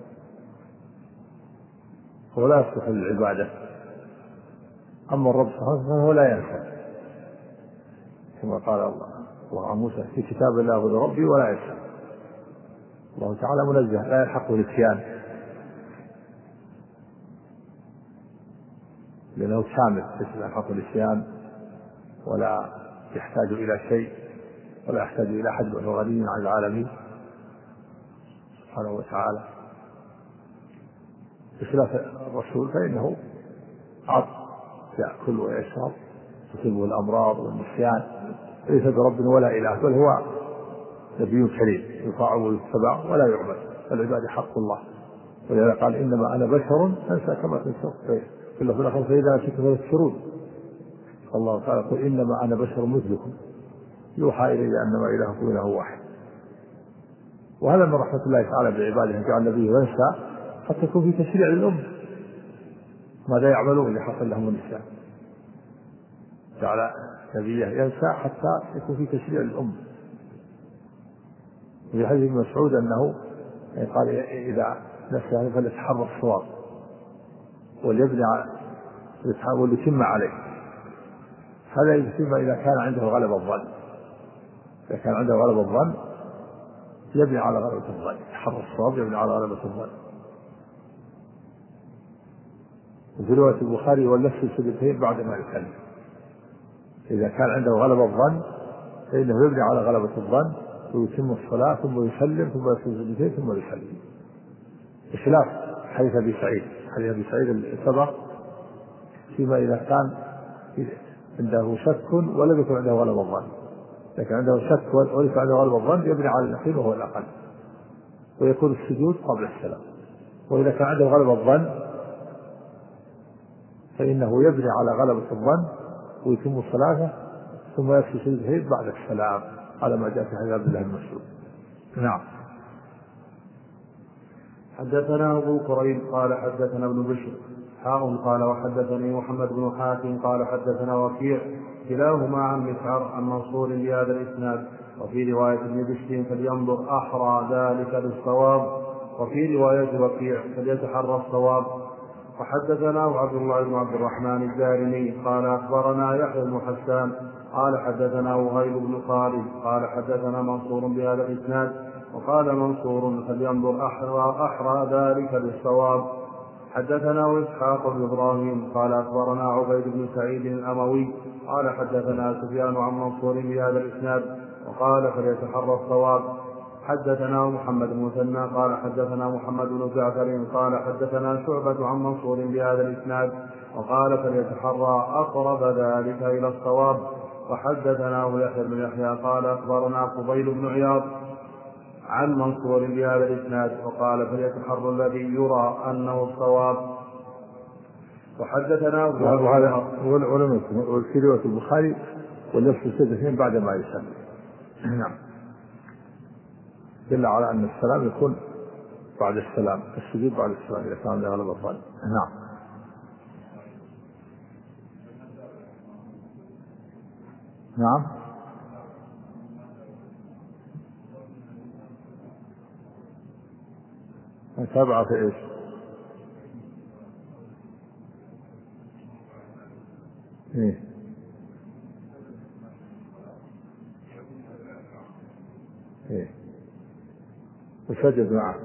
ولا يصلح للعبادة. أما الرب سبحانه فهو لا ينسى كما قال الله الله عن موسى في كتاب الله هو ربي ولا ينسى. الله تعالى منزه لا يلحقه نسيان لأنه كامل ليس يلحقه نسيان ولا يحتاج إلى شيء ولا يحتاج إلى أحد وهو غني عن العالمين سبحانه وتعالى. بخلاف الرسول فإنه عبد يأكل ويشرب تصيبه الأمراض والنسيان ليس برب ولا إله بل هو نبي كريم يطاع ويتبع ولا يعبد فالعباد حق الله. ولذلك قال إنما أنا بشر أنسى كما تنسون في اللفظ الآخر فإذا نسيت فذكرون. الله تعالى يقول إنما أنا بشر مثلكم يوحى إلي أنما إلهكم إله واحد. وهذا من رحمة الله تعالى بعباده أن جعل نبيه وينسى حتى يكون في تشريع للأمة ماذا يعملون اللي حصل لهم النسيان جعل نبيه ينسى حتى يكون في تشريع للأمة. وفي حديث ابن مسعود أنه قال إذا نسي فليتحرى الصواب وليبني وليتم عليه. هذا يتم إذا كان عنده غلبة الظن. إذا كان عنده غلبة الظن يبني على غلبة الظن يتحرى الصواب يبني على غلبة الظن. وفي رواية البخاري والنفس السجدتين بعد ما يسلم. إذا كان عنده غلبة الظن فإنه يبني على غلبة الظن ويتم الصلاة ثم يسلم ثم يسجد السجدتين ثم يسلم. بخلاف حديث أبي سعيد حديث أبي سعيد السبق فيما إذا كان عنده شك ولم يكن عنده غلبة الظن. لكن عنده شك وليس عنده غلبة الظن يبني على اليقين وهو الأقل ويكون السجود قبل السلام. وإذا كان عنده غلبة الظن فإنه يبني على غلبة الظن ويتم صلاته ثم يسجد سجدتين بعد السلام على ما جاء في حديث عبد الله بن مسعود. نعم. حدثنا أبو كريب قال حدثنا ابن بشر حاء قال وحدثني محمد بن حاتم قال حدثنا وكيع كلاهما عن مسعر عن منصور بهذا الإسناد. وفي رواية ابن بشر فلينظر أحرى ذلك بالصواب وفي رواية وكيع فليتحرى الصواب. وحدثنا عبد الله بن عبد الرحمن الدارمي قال أخبرنا يحيى بن حسان قال حدثنا وهيب بن خالد قال حدثنا منصور بهذا الإسناد. وقال منصور فلينظر أحرى, أحرى ذلك بالصواب. حدثنا إسحاق بن إبراهيم قال أخبرنا عبيد بن سعيد الأموي قال حدثنا سفيان عن منصور بهذا الإسناد وقال فليتحرى الصواب. حدثنا محمد بن مثنى قال حدثنا محمد بن جعفر قال حدثنا شعبة عن منصور بهذا الإسناد وقال فليتحرى أقرب ذلك إلى الصواب. وحدثنا أبو يحيى بن يحيى قال أخبرنا قبيل بن عياض عن منصور بهذا الإسناد وقال فليتحرى الذي يرى أنه الصواب. وحدثنا وهذا ولم يكن وفي رواية البخاري واللفظ السجدتين بعد ما يسلم. نعم. دل على أن السلام يكون بعد السلام، السجود بعد السلام إذا كان غلب الظن. نعم. نعم. تابع في ايش؟ ايه ايه وسجد معه.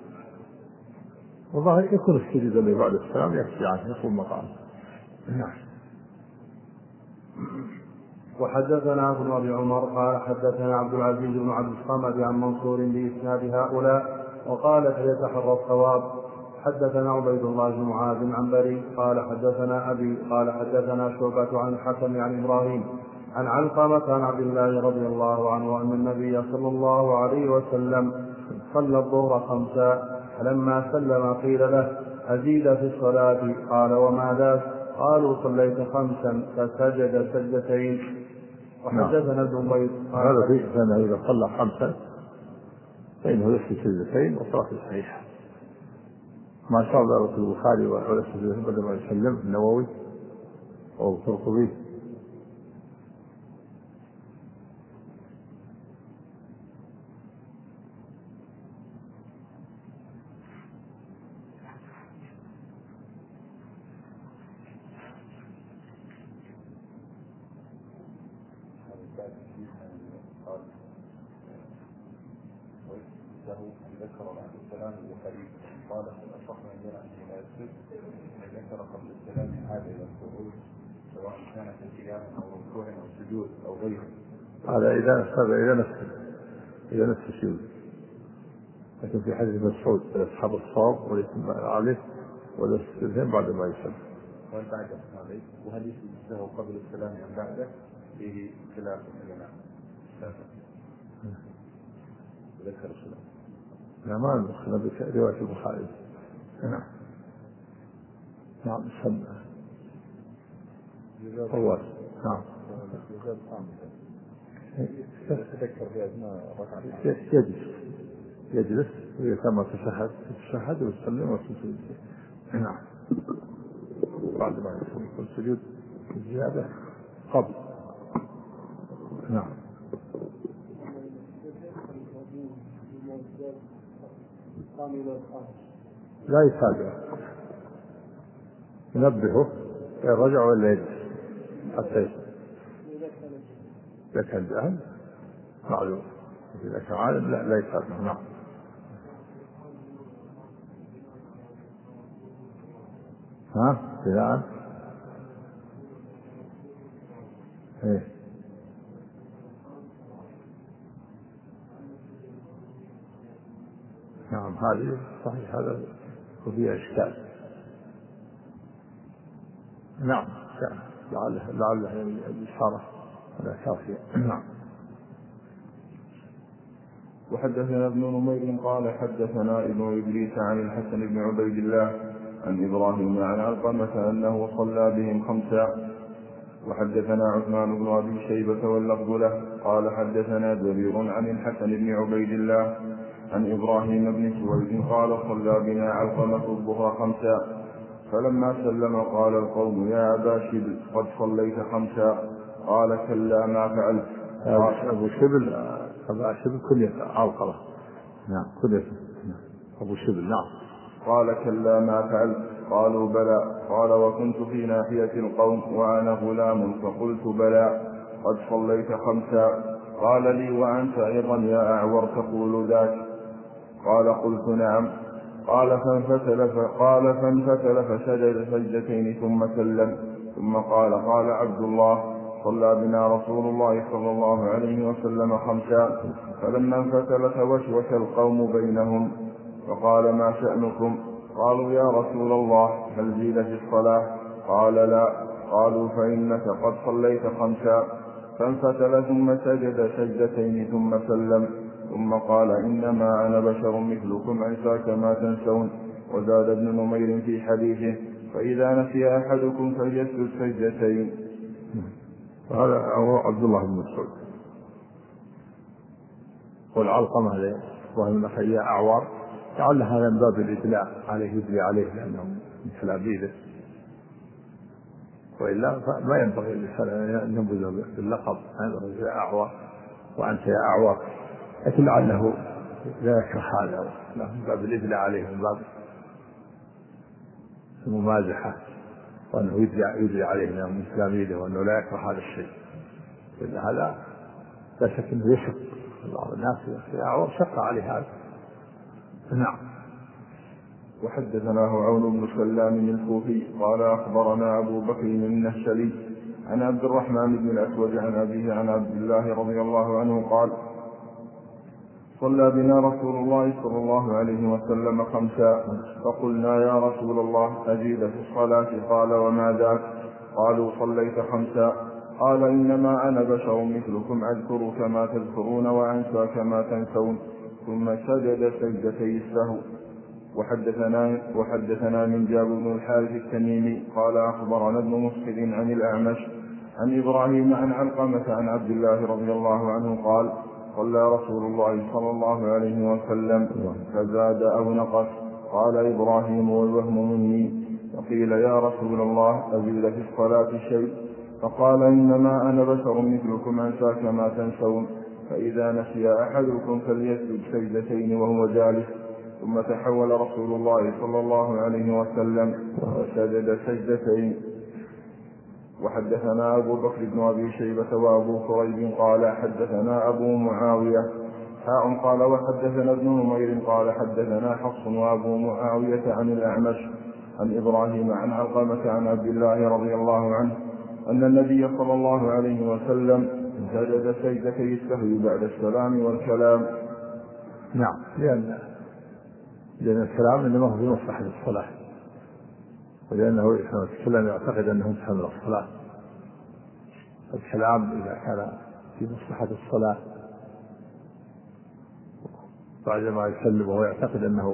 والله يكون السجود اللي بعد السلام يكفي عنه يقوم مقام. نعم. وحدثنا ابن ابي عمر قال حدثنا عبد العزيز بن عبد الصمد عن منصور باسناد هؤلاء وقال فيتحرى الصواب. حدثنا عبيد الله بن معاذ عن بري قال حدثنا ابي قال حدثنا شعبة عن الحكم عن ابراهيم عن علقمة عن عبد الله رضي الله عنه ان النبي صلى الله عليه وسلم صلى الظهر خمسا فلما سلم قيل له ازيد في الصلاة قال وما ذاك قالوا صليت خمسا فسجد سجدتين. وحدثنا ابن بيض هذا في كان اذا صلى خمسا فانه يسجد سجدتين وصلاته صحيحه ما شاء الله في البخاري وعلى سجدتين بدل ما يسلم النووي او القرطبي. ذكر بعد السلام البخاري قال الأصح عندنا أنه لا يسجد ذكر قبل السلام حاجة إلى الخروج سواء كانت القيام أو ركوع أو سجود أو غيره. هذا إذا أخذ إذا نفس إذا نفس السجود. لكن في حديث مسعود أصحاب الصواب وليس عليه ولا السجدين بعد ما يسلم. وبعد هذا وحديث السهو قبل السلام عن بعده فيه خلاف العلماء. ذكر السلام. لا ما ندخل برواية البخاري. نعم. نعم سمع. طوال. نعم. تذكر في أثناء ركعة. يجلس يجلس ويتم تشهد تشهد ويسلم ويسجد. نعم. بعد ما يكون السجود الزيادة قبل. نعم. لا يتابع ينبهه يرجع ولا يجلس حتى يسلم. إذا كان جاهل معلوم إذا كان عالم لا لا يتابع. نعم. ها الآن ايه نعم هذه صحيح هذا وفيها إشكال. نعم لعله لعله الإشارة على كافية. نعم. وحدثنا ابن نمير قال حدثنا ابن إبليس عن الحسن بن عبيد الله عن إبراهيم عن علقمة أنه صلى بهم خمسا. وحدثنا عثمان بن أبي شيبة واللفظ له قال حدثنا جرير عن الحسن بن عبيد الله عن إبراهيم بن سويد قال صلى بنا علقمة الظهر خمسا فلما سلم قال القوم يا أبا شبل قد صليت خمسا قال كلا ما فعلت. أبو شبل أبو شبل كلية علقمة. نعم كلية أبو شبل. نعم. قال كلا ما فعلت قالوا بلى قال وكنت في ناحية القوم وأنا غلام فقلت بلى قد صليت خمسا قال لي وأنت أيضا يا أعور تقول ذاك قال قلت نعم قال فانفتل فقال فانفتل فسجد سجدتين ثم سلم ثم قال قال عبد الله صلى بنا رسول الله صلى الله عليه وسلم خمسا فلما انفتل توشوش القوم بينهم فقال ما شأنكم قالوا يا رسول الله هل زيد في الصلاة قال لا قالوا فإنك قد صليت خمسا فانفتل ثم سجد سجدتين ثم سلم، ثم قال إنما أنا بشر مثلكم أنسى كما تنسون. وزاد ابن نمير في حديثه فإذا نسي أحدكم فليسجد سجدتين. هذا هو عبد الله بن مسعود. والعلقمة هذا وهم خياء أعوار لعل هذا من باب الإدلاء عليه يدلي عليه لأنه مثل عبيده، وإلا ما ينبغي للإنسان أن ينبذ باللقب هذا يا أعور وأنت يا أعور، لكن لعله لا يكره هذا من باب الإدلاء عليه من باب الممازحة، وأنه يدلي عليه من تلاميذه وأنه لا يكره هذا الشيء. إلا هذا لا شك أنه يشق بعض الناس يا أعور شق عليه هذا. نعم. وحدثناه عون بن سلام الكوفي قال أخبرنا أبو بكر النهشلي عن عبد الرحمن بن الأسود عن أبيه عن عبد الله رضي الله عنه قال صلى بنا رسول الله صلى الله عليه وسلم خمسا، فقلنا يا رسول الله أزيد في الصلاة؟ قال وما ذاك؟ قالوا صليت خمسا. قال إنما أنا بشر مثلكم أذكر كما تذكرون وأنسى كما تنسون. ثم سجد سجدتي السهو. وحدثنا, وحدثنا من جابر بن الحارث التميمي قال أخبرنا ابن مسعد عن الأعمش عن إبراهيم عن علقمة عن عبد الله رضي الله عنه قال صلى رسول الله صلى الله عليه وسلم فزاد أو نقص. قال إبراهيم والوهم مني. فقيل يا رسول الله أزيد في الصلاة شيء؟ فقال إنما أنا بشر مثلكم أنسى كما تنسون. فإذا نسي أحدكم فليسجد سجدتين وهو جالس. ثم تحول رسول الله صلى الله عليه وسلم وسجد سجدتين. وحدثنا أبو بكر بن أبي شيبة وأبو كريب قال حدثنا أبو معاوية حاء قال وحدثنا ابن نمير قال حدثنا حفص وأبو معاوية عن الأعمش عن إبراهيم عن علقمة عن عبد الله رضي الله عنه أن النبي صلى الله عليه وسلم سجد سجدتي السهو بعد السلام والكلام. نعم، لأن لأن الكلام إنما هو في مصلحة الصلاة، ولأنه الكلام يعتقد أنه انتهى من الصلاة. الكلام إذا كان في مصلحة الصلاة بعدما يسلم وهو يعتقد أنه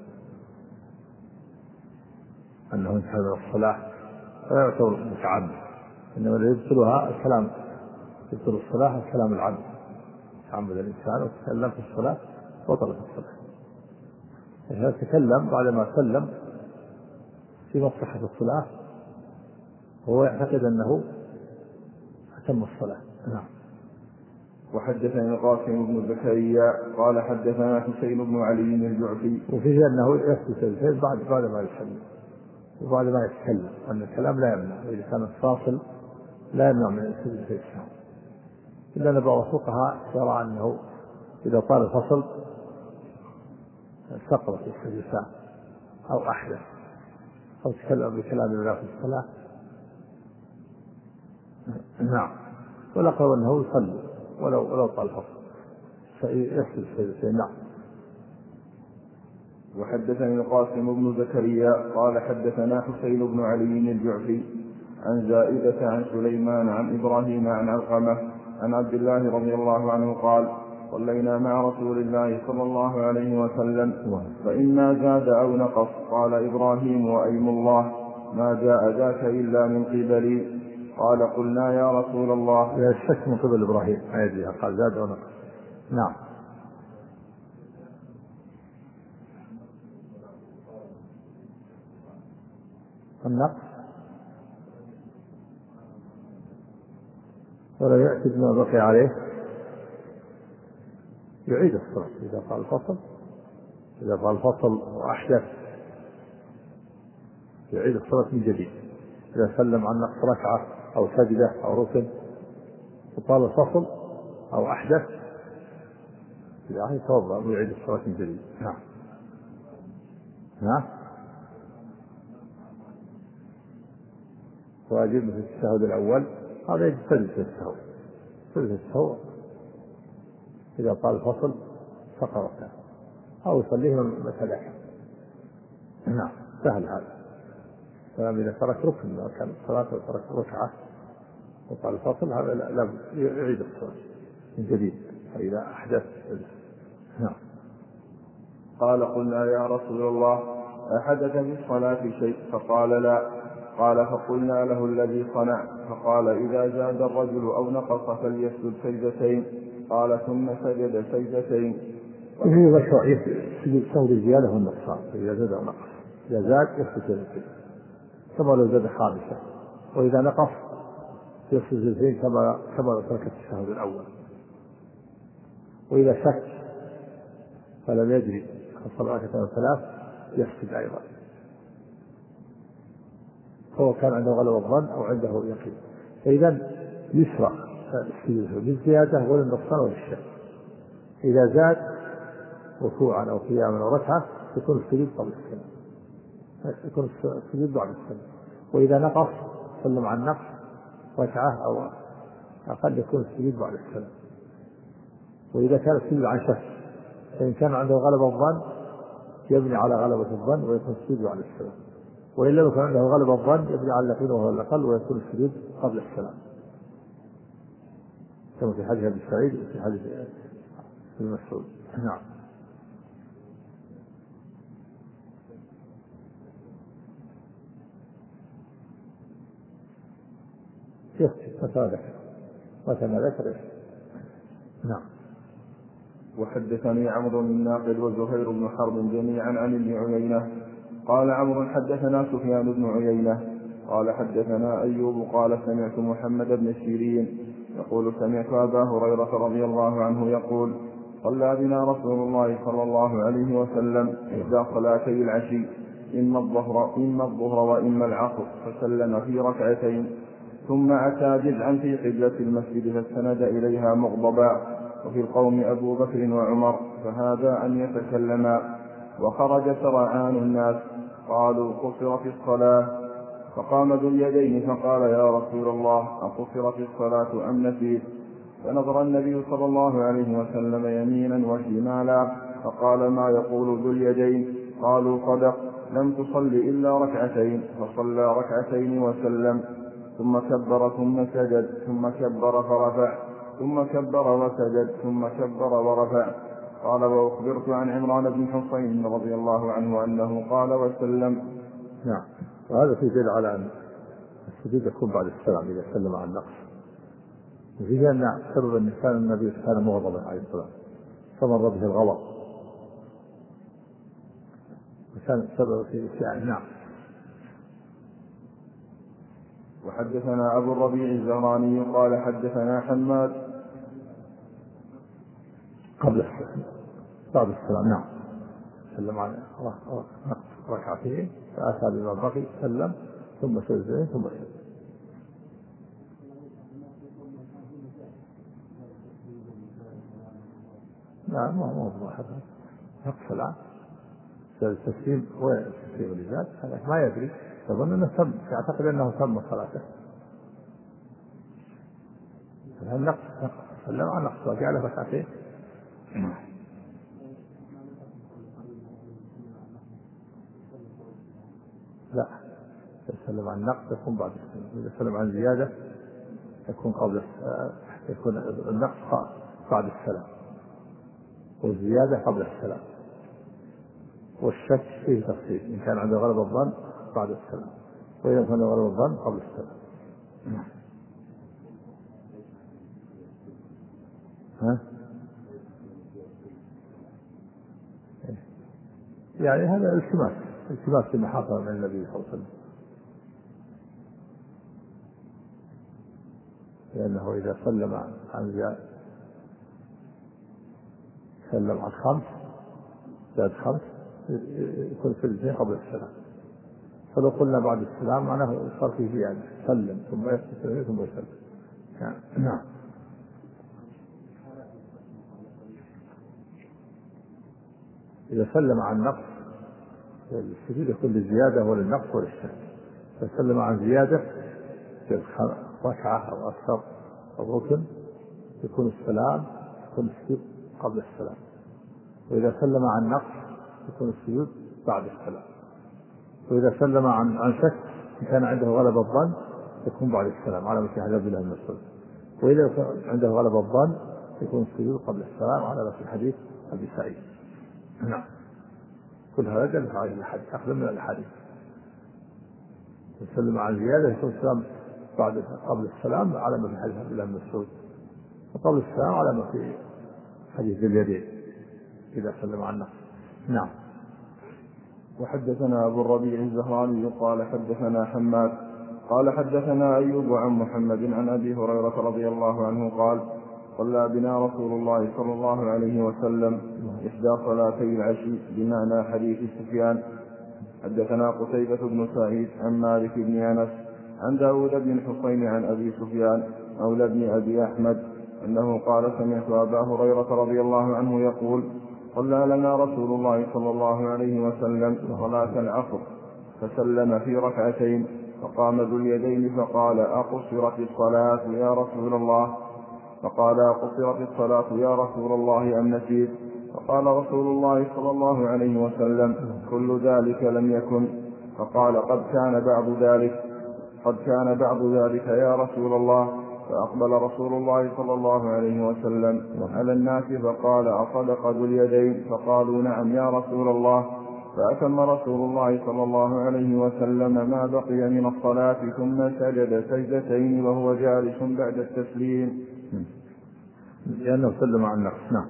أنه انتهى من الصلاة فلا يعتبر متعمد، إنما الذي يبطلها الكلام، يبطل الصلاة الكلام العبد. تعمد الإنسان وتكلم في الصلاة بطلت الصلاة. إذا تكلم بعدما سلم في مصلحة الصلاة هو يعتقد أنه أتم الصلاة. نعم. وحدثنا قاسم بن زكريا قال حدثنا حسين بن علي الجعفي. وفيه أنه يسجد بعد بعد ما يسلم وبعد ما يتكلم، أن الكلام لا يمنع، وإذا كان الفاصل لا يمنع من السجود في السهو. إلا أن بعض الفقهاء يرى أنه إذا طال الفصل سقط في السجود أو أحدث أو تكلم بكلام لا في الصلاة. نعم. والأقرب أنه يصلي ولو ولو طال الفصل فيسجد السجود. نعم. وحدثني القاسم بن زكريا قال حدثنا حسين بن علي الجعفي عن زائدة عن سليمان عن إبراهيم عن علقمة عن عبد الله رضي الله عنه قال صلينا مع رسول الله صلى الله عليه وسلم فإما زاد أو نقص. قال إبراهيم وأيم الله ما جاء ذاك إلا من قبلي. قال قلنا يا رسول الله. لا الشك من قبل إبراهيم هذه قال زاد أو نقص. نعم. النقص ولا يأتي بما بقي عليه يعيد الصلاة إذا قال الفصل إذا قال الفصل وأحدث يعيد الصلاة من جديد. إذا سلم عن نقص ركعة أو سجدة أو ركن وطال الفصل أو أحدث يعني يتوضأ ويعيد الصلاة من جديد. نعم. نعم. واجب في التشهد الأول هذا يجب سجدة السهو. سجدة السهو إذا طال الفصل فقرته أو يصليه مثلا. نعم سهل هذا. فإذا ترك ركن كان الصلاة وترك ركعة وقع الفصل هذا لا يعيد الصلاة من جديد فإذا أحدث. نعم. قال قلنا يا رسول الله أحدث في الصلاة شيء؟ فقال لا. قال فقلنا له الذي صنع؟ فقال إذا زاد الرجل أو نقص فليسجد سجدتين. قال ثم سجد سجدتين. وهي مشروعية سجود سهو الزيادة والنقصان إذا زاد أو نقص. إذا زاد يسجد سجدتين كما لو زاد خامسة، وإذا نقص يسجد سجدتين كما كما لو ترك التشهد الأول. وإذا شك فلم يدري صلى ركعتين ثلاث يسجد أيضا، سواء كان عنده غلبة الظن أو عنده يقين. فإذا يشرع السجود بالزيادة ولا النقصان ولا الشك. إذا زاد ركوعا أو قياما أو ركعة يكون السجود قبل السلام، يكون السجود بعد السلام. وإذا نقص سلم عن نقص ركعة أو أقل يكون السجود بعد السلام. وإذا كان السجود عن شك فإن كان عنده غلبة الظن يبني على غلبة الظن ويكون السجود بعد السلام، وإن لم يكن عنده غلبة الظن يبني على اليقين وهو الأقل ويكون السجود قبل السلام، كما في حديث أبي سعيد وفي حديث ابن مسعود. نعم. يسجد متى ذكر متى ما ذكر. نعم. وحدثني عمرو بن الناقد وزهير بن حرب جميعا عن ابن عيينة قال عمرو حدثنا سفيان بن عيينة قال حدثنا أيوب قال سمعت محمد بن سيرين يقول سمعت أبا هريرة رضي الله عنه يقول صلى بنا رسول الله صلى الله عليه وسلم إحدى صلاتي العشي إما الظهر إما الظهر وإما العصر فسلم في ركعتين ثم أتى جذعا في قبلة المسجد فاستند إليها مغضبا، وفي القوم أبو بكر وعمر فهذا أن يتكلما. وخرج سرعان الناس قالوا قصر في الصلاة، فقام ذو اليدين فقال يا رسول الله أقصر في الصلاة أم نسيت؟ فنظر النبي صلى الله عليه وسلم يمينا وشمالا فقال ما يقول ذو اليدين؟ قالوا صدق لم تصل إلا ركعتين. فصلى ركعتين وسلم ثم كبر ثم سجد ثم كبر فرفع ثم كبر وسجد ثم كبر ورفع. قال وأخبرت عن عمران بن حصين رضي الله عنه أنه قال وسلم. نعم. وهذا في دليل على أن السجود يكون بعد السلام إذا سلم عن النقص. وفيه أن سبب أن كان النبي كان مغضبا عليه الصلاة فمر به الغضب وكان سبب في إسيان. نعم. وحدثنا أبو الربيع الزهراني قال حدثنا حماد قبل السلام بعد السلام. نعم. سلم عن ركعتين فأتى بما بقي سلم ثم سجد ثم سجد. لا ما هو موضوع هذا نقص الآن التسليم وين التسليم لذات هذا ما يدري يظن أنه تم يعتقد أنه تم صلاته. النقص سلم عن نقص وجعله ركعتين. لا يسلم عن نقص يكون بعد السلام. إذا سلم عن زيادة يكون قبل يكون النقص بعد السلام والزيادة قبل السلام. والشك فيه تفصيل إن كان عنده غلبة الظن بعد السلام وإذا كان عنده غلبة الظن قبل السلام. ها؟ يعني هذا التماس التماس لما حصل من النبي صلى الله عليه وسلم، لأنه إذا سلم عن زيادة سلم عن خمس زاد خمس يكون في الاثنين قبل السلام. فلو قلنا بعد السلام معناه صار في زيادة سلم ثم يسلم ثم يسلم. نعم. إذا سلم عن نقص السجود يكون للزيادة وللنقص وللشك. فسلم عن زيادة في ركعة أو أكثر أو ركن يكون السلام يكون السجود قبل السلام. وإذا سلم عن نقص يكون السجود بعد السلام. وإذا سلم عن عن شك إن كان عنده غلبة الظن يكون بعد السلام على مثل حديث عبد الله بن مسعود. وإذا عنده غلب الظن يكون السجود قبل السلام على نفس الحديث أبي سعيد. نعم. كل هذا دل على الحديث أخذ من الحديث. يسلم على زيادة يكون السلام بعد قبل السلام على ما في حديث عبد الله بن مسعود، وقبل السلام على ما في حديث ذي اليدين إذا سلم عن نفسه. نعم. وحدثنا أبو الربيع الزهراني قال حدثنا حماد قال حدثنا أيوب عن محمد عن أبي هريرة رضي الله عنه قال صلى بنا رسول الله صلى الله عليه وسلم إحدى صلاتي العشي بمعنى حديث سفيان. حدثنا قتيبة بن سعيد عن مالك بن أنس عن داود بن الحصين عن أبي سفيان مولى بن أبي أحمد أنه قال سمعت أبا هريرة رضي الله عنه يقول صلى لنا رسول الله صلى الله عليه وسلم صلاة العصر فسلم في ركعتين فقام ذو اليدين فقال أقصرت الصلاة يا رسول الله فقال أقصرت الصلاة يا رسول الله أم نسيت؟ فقال رسول الله صلى الله عليه وسلم كل ذلك لم يكن. فقال قد كان بعض ذلك قد كان بعض ذلك يا رسول الله. فأقبل رسول الله صلى الله عليه وسلم على الناس فقال أصدق ذو اليدين؟ فقالوا نعم يا رسول الله. فأتم رسول الله صلى الله عليه وسلم ما بقي من الصلاة ثم سجد سجدتين وهو جالس بعد التسليم لأنه سلم عن نفسه. نعم.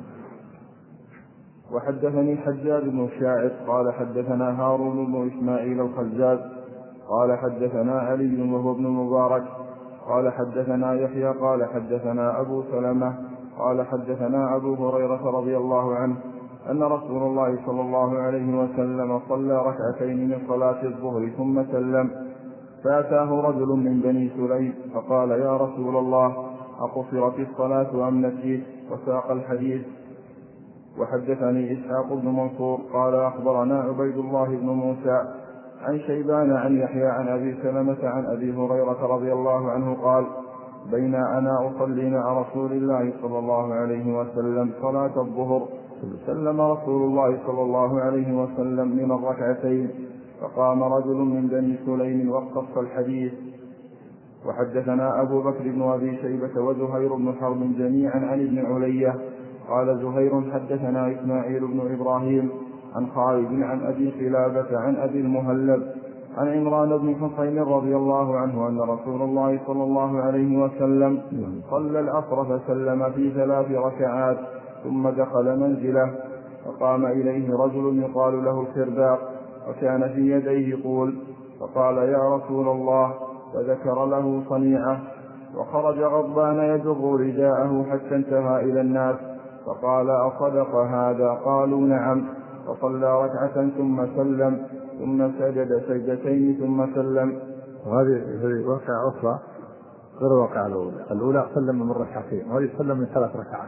وحدثني حجاج بن الشاعر قال حدثنا هارون بن إسماعيل الخزاز قال حدثنا علي وهو ابن المبارك قال حدثنا يحيى قال حدثنا أبو سلمة قال حدثنا أبو هريرة رضي الله عنه أن رسول الله صلى الله عليه وسلم صلى ركعتين من صلاة الظهر ثم سلم فأتاه رجل من بني سليم فقال يا رسول الله أقصرت الصلاة أم نسيت؟ وساق الحديث. وحدثني إسحاق بن منصور قال أخبرنا عبيد الله بن موسى عن شيبان عن يحيى عن أبي سلمة عن أبي هريرة رضي الله عنه قال بين أنا أصلي مع رسول الله صلى الله عليه وسلم صلاة الظهر سلم رسول الله صلى الله عليه وسلم من الركعتين فقام رجل من بني سليم واقتص الحديث. وحدثنا أبو بكر بن أبي شيبة وزهير بن حرب جميعا عن ابن علية قال زهير حدثنا إسماعيل بن إبراهيم عن خالد عن أبي قلابة عن أبي المهلب عن عمران بن حصين رضي الله عنه أن رسول الله صلى الله عليه وسلم صلى العصر فسلم في ثلاث ركعات ثم دخل منزله فقام إليه رجل يقال له الكرباق وكان في يديه قول فقال يا رسول الله فذكر له صنيعه وخرج غضبان يجر رداءه حتى انتهى إلى الناس فقال أصدق هذا؟ قالوا نعم. فصلى ركعة ثم سلم ثم سجد سجدتين ثم سلم. وهذه واقعة أخرى غير الواقعة الأولى. الأولى سلم من ركعتين وهذه سلم من ثلاث ركعات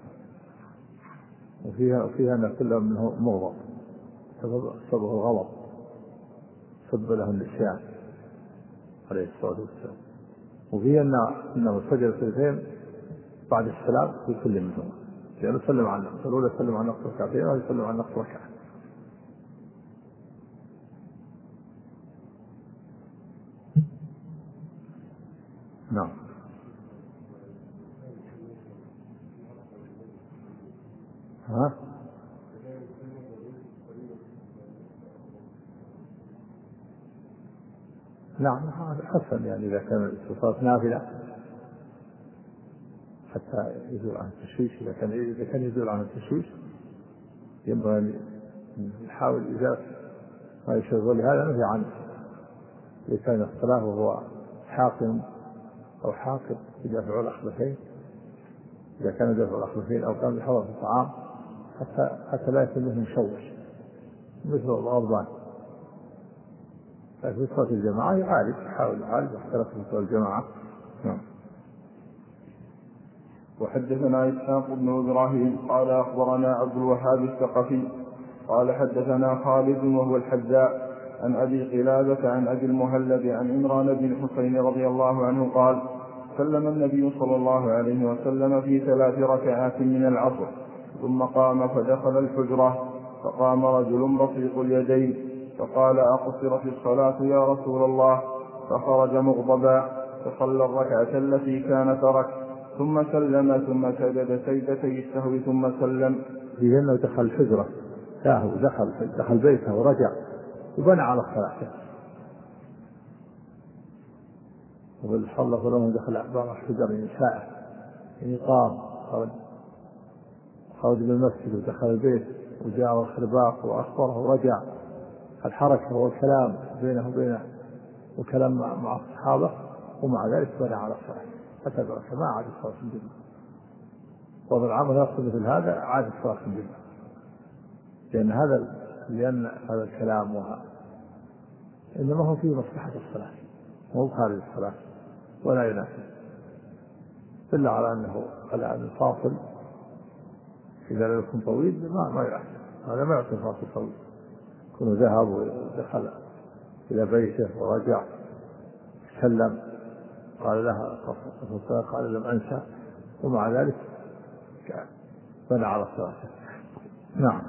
وفيها وفيها أن سلم منه مغضب سببه الغضب سب له النسيان عليه الصلاة والسلام. وفيها أن أنه سجد سجدتين بعد السلام في كل منهما لأنه يعني سلم عن نفسه. الأولى سلم عن نفسه ركعتين وهذه سلم عن نفسه ركعة. نعم. ها؟ نعم هذا حسن يعني إذا كان الصلاة نافلة حتى يزول عن التشويش. إذا كان إذا كان يزول عن التشويش ينبغي أن يحاول إزالة ما يشغل هذا نهي عنه. إذا كان الصلاة وهو حاكم أو حاكم يدافع الأخبثين إذا كان يدافع الأخبثين أو كان بحضر الطعام حتى حتى لا يكون منه مشوش مثل الغضبان. لكن في صلاة الجماعة يعالج يحاول يعالج واختلف في صلاة الجماعة. نعم. وحدثنا إسحاق بن إبراهيم قال أخبرنا عبد الوهاب الثقفي قال حدثنا خالد وهو الحذاء عن أبي قلابة عن أبي المهلب عن عمران بن الحصين رضي الله عنه قال سلم النبي صلى الله عليه وسلم في ثلاث ركعات من العصر ثم قام فدخل الحجرة فقام رجل بسيط اليدين فقال أقصرت الصلاة يا رسول الله؟ فخرج مغضبا فصلى الركعة التي كان ترك ثم سلم ثم سجد سجدتي السهو ثم سلم. في أنه دخل حجرة ساهو دخل دخل بيته ورجع وبنى على الصلاة. والحظ فلما دخل بعض الحجر نساء يعني قام خرج من المسجد ودخل البيت وجاء الخرباق وأخبره ورجع. الحركة والكلام بينه وبينه وكلام مع الصحابة ومع ذلك بنى على الصلاة حتى درك ما عاد الصلاة في الجنة. وضع العمل يقصد مثل هذا عاد الصلاة في الجنة لأن هذا لأن هذا الكلام وها إنما هو فيه مصلحة الصلاة مو خارج الصلاة ولا يناسب إلا على أنه على أن الفاصل إذا لم يكن طويل ما ما يناسب. هذا ما يعطي فاصل طويل كونه ذهب ودخل إلى بيته ورجع سلم قال لها قال لم أنسى ومع ذلك بنى على الصلاة. نعم.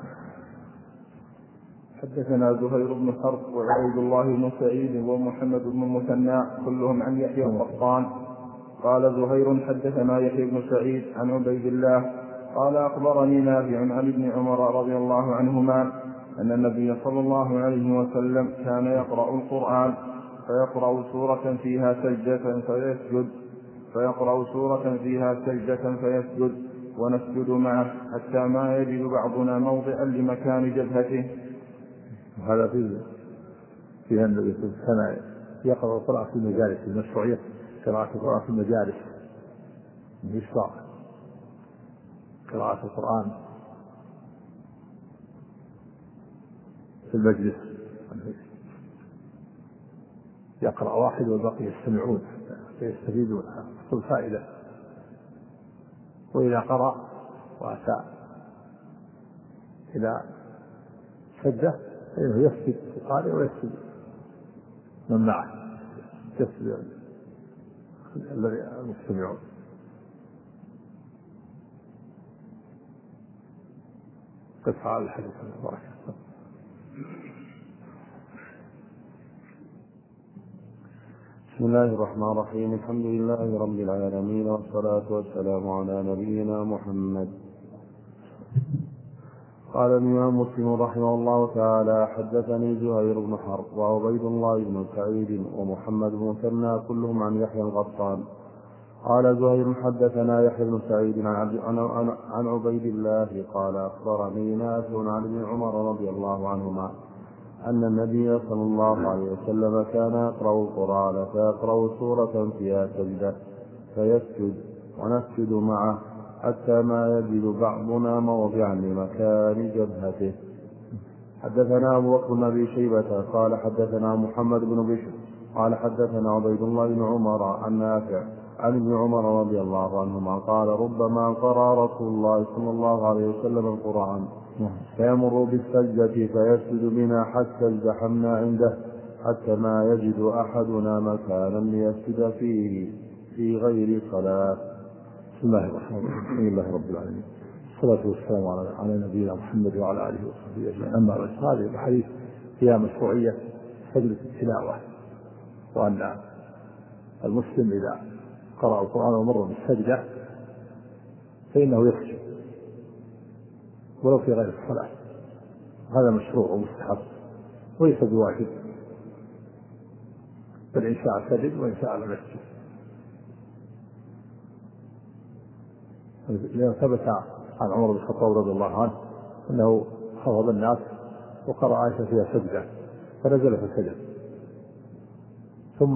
حدثنا زهير بن حرب وعبيد الله بن سعيد ومحمد بن المثنى كلهم عن يحيى القطان. قال زهير حدثنا يحيى بن سعيد عن عبيد الله قال أخبرني نافع عن ابن عمر رضي الله عنهما أن النبي صلى الله عليه وسلم كان يقرأ القرآن فيقرأ سورة فيها سجدة فيسجد فيقرأ سورة فيها سجدة فيسجد ونسجد معه حتى ما يجد بعضنا موضعا لمكان جبهته. هذا في في النبي صلى الله عليه وسلم يقرأ القرآن في المجالس المشروعية قراءة القرآن في المجالس يشرع قراءة القرآن في المجلس يقرأ واحد والباقي يستمعون فيستفيدون كل فائدة. وإذا قرأ وأتى إلى سجدة فإنه يسجد القارئ ويسجد من معه يسجد الذي المستمعون. قصة على الحديث المبارك. بسم الله الرحمن الرحيم. الحمد لله رب العالمين والصلاة والسلام على نبينا محمد. قال الإمام مسلم رحمه الله تعالى حدثني زهير بن حرب وعبيد الله بن سعيد ومحمد بن مثنى كلهم عن يحيى القطان. قال زهير حدثنا يحيى بن سعيد عن, عن, عن عبيد الله قال أخبرني نافع عن ابن عمر رضي الله عنهما أن النبي صلى الله عليه وسلم كان يقرأ القرآن فيقرأ سورة فيها سجدة فيسجد ونسجد معه حتى ما يجد بعضنا موضعا لمكان جبهته. حدثنا أبو بكر بن أبي شيبة قال حدثنا محمد بن بشر قال حدثنا عبيد الله بن عمر عن نافع عن ابن عمر رضي الله عنهما قال ربما قرأ رسول الله صلى الله عليه وسلم القرآن فيمر بالسجدة فيسجد بنا حتى ازدحمنا عنده حتى ما يجد أحدنا مكانا ليسجد فيه في غير صلاة. بسم الله الرحمن الرحيم. الحمد لله رب العالمين والصلاة والسلام على نبينا محمد وعلى آله وصحبه أجمعين. أما بعد هذه الحديث فيها مشروعية سجدة التلاوة وأن المسلم إذا قرأ القرآن ومر بالسجدة فإنه يسجد ولو في غير الصلاة. هذا مشروع ومستحب وليس بواجب بل إن شاء سجد وإن شاء لم يسجد. لأنه ثبت عن عمر بن الخطاب رضي الله عنه أنه خفض الناس وقرأ عائشة فيها سجدة فنزل فسجد ثم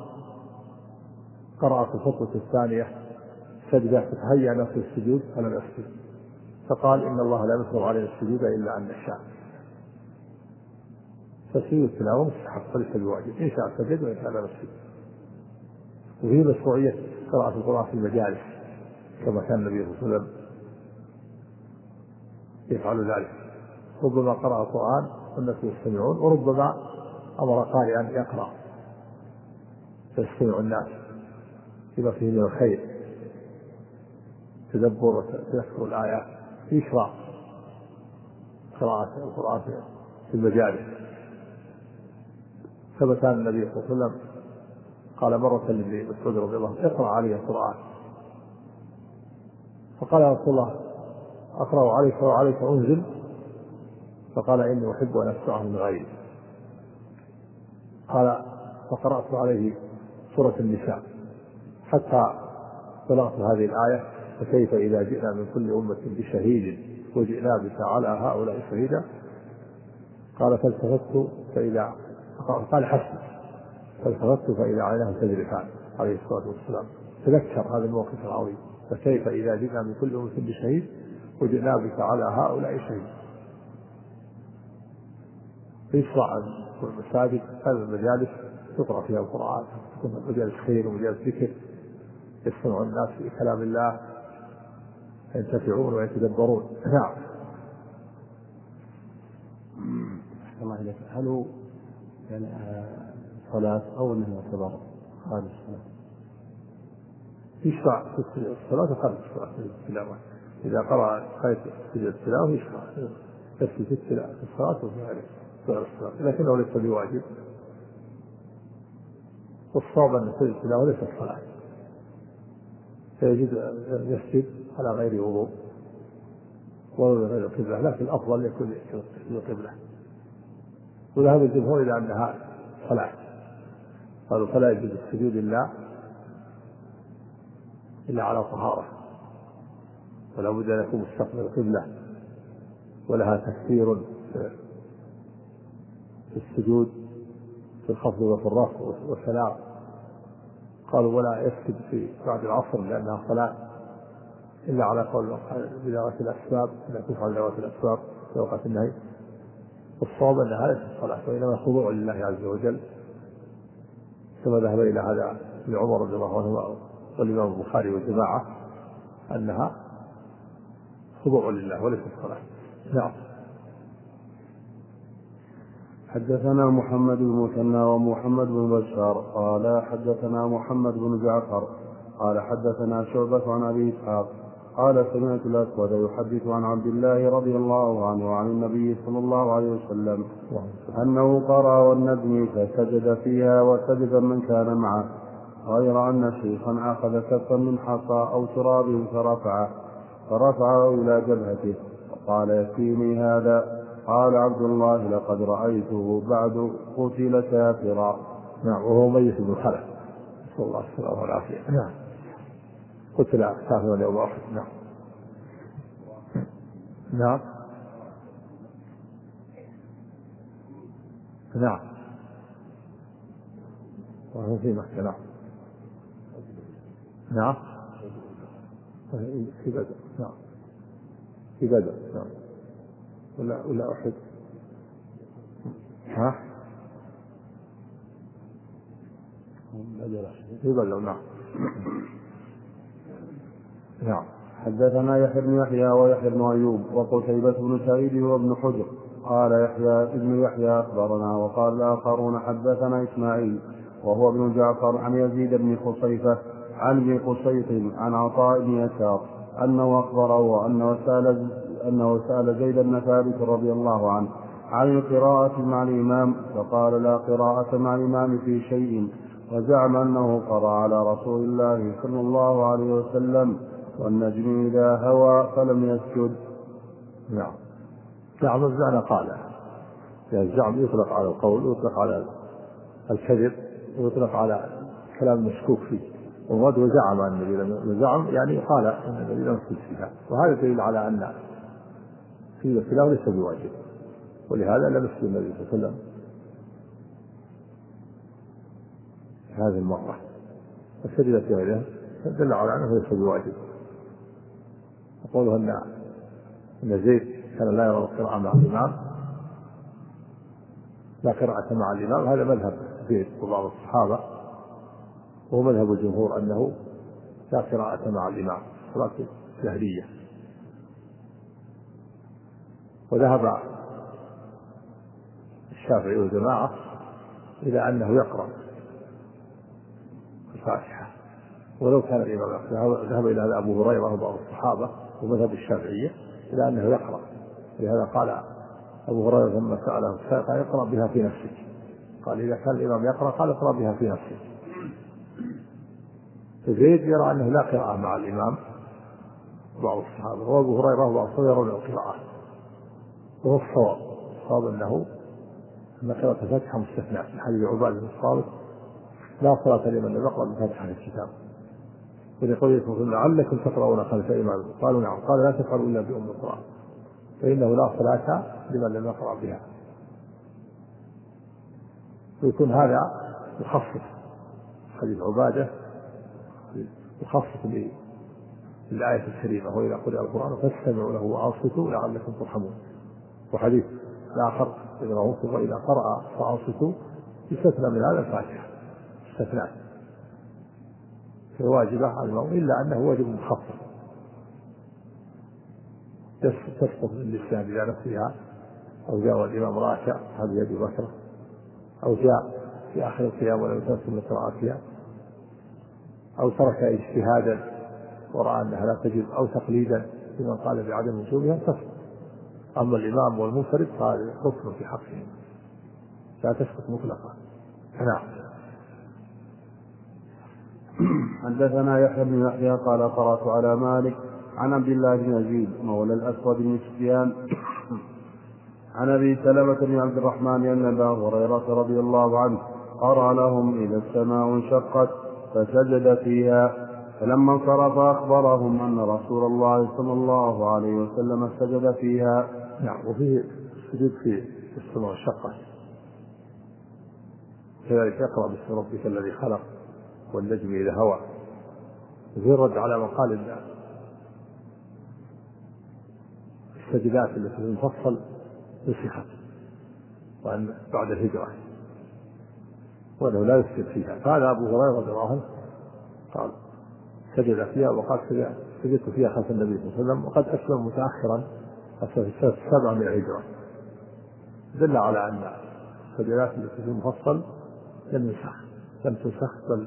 قرأ في الخطبة الثانية سجدة فتهيأ نفسه السجود فلم يسجد فقال إن الله لا يفرض علينا السجود إلا أن نشاء. فسجود التلاوة مستحب فليس بواجب إن شاء سجد وإن شاء لم يسجد. وفي مشروعية قراءة القرآن في المجالس كما كان النبي صلى الله عليه وسلم يفعل ذلك. ربما قرأ القرآن والناس يستمعون وربما أمر قارئا أن يقرأ فيستمع الناس بما فيه من الخير تدبر وتذكر الآيات يشرع قراءة القرآن في المجالس. ثبت عن النبي صلى الله عليه وسلم قال مرة لابن مسعود رضي الله عنه اقرأ علي القرآن، فقال يا رسول الله أقرأ عليك وعليك أنزل؟ فقال إني أحب أن أسمعه من غيري. قال فقرأت عليه سورة النساء حتى بلغت هذه الآية فكيف إذا جئنا من كل أمة بشهيد وجئنا بك على هؤلاء شهيدا. قال فالتفت فإذا قال حسن فالتفت فإذا عيناه تذرفان عليه الصلاة والسلام. تذكر هذا الموقف العظيم، فكيف إذا جئنا من كل أمة بشهيد وجئنا بك على هؤلاء شهيد. يشرع المساجد هذه المجالس يقرأ فيها القرآن، تكون مجالس خير ومجالس ذكر يسمع الناس في كلام الله ينتفعون ويتدبرون. نعم. الله إليك، هل هو يعني صلاة أو أنه يعتبر خارج الصلاة؟ يشرع في الصلاة وخارج الصلاة في التلاوة. إذا قرأ خير في التلاوة يشرع يكفي في التلاوة في الصلاة وفي غير الصلاة، لكنه ليس بواجب. والصواب أن في التلاوة ليس الصلاة، فيجب أن يسجد على غير وضوء ولا غير القبلة، لكن الأفضل يكون في القبلة. وذهب الجمهور إلى أنها صلاة، قالوا فلا يجوز السجود لله إلا على طهارة، ولا بد أن يكون مستقبل القبلة، ولها تكثير في السجود في الخفض وفي الرفع والسلام. قالوا ولا يسجد في بعد العصر لأنها صلاة إلا على قول بذوات الأسباب، لا تفعل ذوات الأسباب في وقت النهي. والصواب أنها ليست الصلاة وإنما خضوع لله عز وجل، كما ذهب إلى هذا ابن عمر رضي الله عنه والإمام البخاري والجماعة أنها خضوع لله وليست الصلاة. نعم. حدثنا محمد بن مثنى ومحمد بن بشار قال حدثنا محمد بن جعفر قال حدثنا شعبة عن أبي إسحاق قال سمعت الأسود يحدث عن عبد الله رضي الله عنه وعن النبي صلى الله عليه وسلم أنه قرأ والنجم فسجد فيها وسجد من كان معه، غير أن شيخا أخذ كفا من حصى أو تراب فرفعه فرفعه إلى جبهته وقال يكفيني هذا. قال عبد الله لقد رأيته بعد قتل كافرا. نعم. وهو ميت بن خلف نسأل الله السلامة والعافية. نعم. قتل كافرا يوم أحد. نعم. نعم. نعم. وهو في مكة. نعم. نعم. في بدر. نعم. في بدر. نعم. ولا ولا أحد. ها؟ في بدر. نعم. نعم. حدثنا يحيى بن يحيى ويحيى بن أيوب وقتيبة بن سعيد وابن حجر قال يحيى ابن يحيى أخبرنا وقال الآخرون حدثنا إسماعيل وهو ابن جعفر عن يزيد بن خصيفة عن ابن قصيط عن عطاء بن يسار أنه أخبره أنه سأل أنه سأل زيد بن ثابت رضي الله عنه عن القراءة مع الإمام فقال لا قراءة مع الإمام في شيء، وزعم أنه قرأ على رسول الله صلى الله عليه وسلم والنجم إذا هوى فلم يسجد. نعم. نعم. الزعم قال يعني الزعم يطلق على القول ويطلق على الكذب ويطلق على كلام مشكوك فيه، ومراد وزعم أن النبي زعم يعني قال أن النبي لم يسجد فيها، وهذا دليل على أن في الخلاف ليس بواجب، ولهذا لم يسجد النبي صلى الله عليه وسلم هذه المرة وسجد في غيرها، دل على أنه ليس بواجب. يقولها أن أن زيد كان لا يرى القراءة مع الإمام، لا قراءة مع الإمام، هذا مذهب زيد وبعض الصحابة، وهو مذهب الجمهور أنه لا قراءة مع الإمام صلاة جهرية. وذهب الشافعي والجماعة إلى أنه يقرأ الفاتحة ولو كان الإمام يقرأ. ذهب إلى هذا أبو هريرة وبعض الصحابة ومذهب الشافعية إلى أنه يقرأ، لهذا قال أبو هريرة لما سأله قال يقرأ بها في نفسك، قال إذا كان الإمام يقرأ قال اقرأ بها في نفسك، زيد يرى أنه لا قراءة مع الإمام بعض الصحابة، وأبو هريرة وبعض الصحابة يرون القراءة، وهو الصواب. الصواب أنه أن قراءة الفاتحة مستثناء في حديث عبادة بن الصامت لا صلاة لمن لم يقرأ بفاتحة الكتاب، ولقوله لعلكم تقرؤون خلف إمامكم قالوا نعم، قال لا تفعلوا إلا بأم القرآن فإنه لا صلاة لمن لم يقرأ بها. ويكون هذا يخصص حديث عبادة، يخصص بالآية الكريمة وإذا قرأ القرآن فاستمعوا له وأنصتوا لعلكم ترحمون. وحديث الآخر وإذا قرأ فأنصتوا يستثنى من هذا الفاتحة استثناء واجبة على المؤمن، إلا أنه واجب مخفف تسقط من اللسان إذا نسيها، أو جاء الإمام راكع هذه يد بكرة، أو جاء في آخر القيام ولم يتمكن من قراءتها، أو ترك اجتهادا ورأى أنها لا تجب، أو تقليدا لمن قال بعدم وجوبها تسقط. أما الإمام والمنفرد فهذا ركن في حقهم لا تسقط مطلقا. نعم. حدثنا يحيى بن يحيى قال قرأت على مالك عن عبد الله بن يزيد مولى الأسود بن سفيان عن أبي سلمة بن عبد الرحمن أن أبا هريرة رضي الله عنه قرأ لهم إذا السماء انشقت فسجد فيها، فلما انصرف أخبرهم أن رسول الله صلى الله عليه وسلم سجد فيها. نعم. وفيه سجود في السماء انشقت، كذلك يقرأ باسم ربك الذي خلق والنجم إذا هوى. وفيه الرد على من قال إن السجدات التي في المفصل نسخت وأن بعد الهجرة وأنه لا يسجد فيها. فهذا أبو هريرة رضي الله عنه قال سجد فيها، وقال سجدت فيها خلف النبي صلى الله عليه وسلم، وقد أسلم متأخرا في السنة السابعة من الهجرة، دل على أن السجدات التي في المفصل لم ينسخ لم تنسخ بل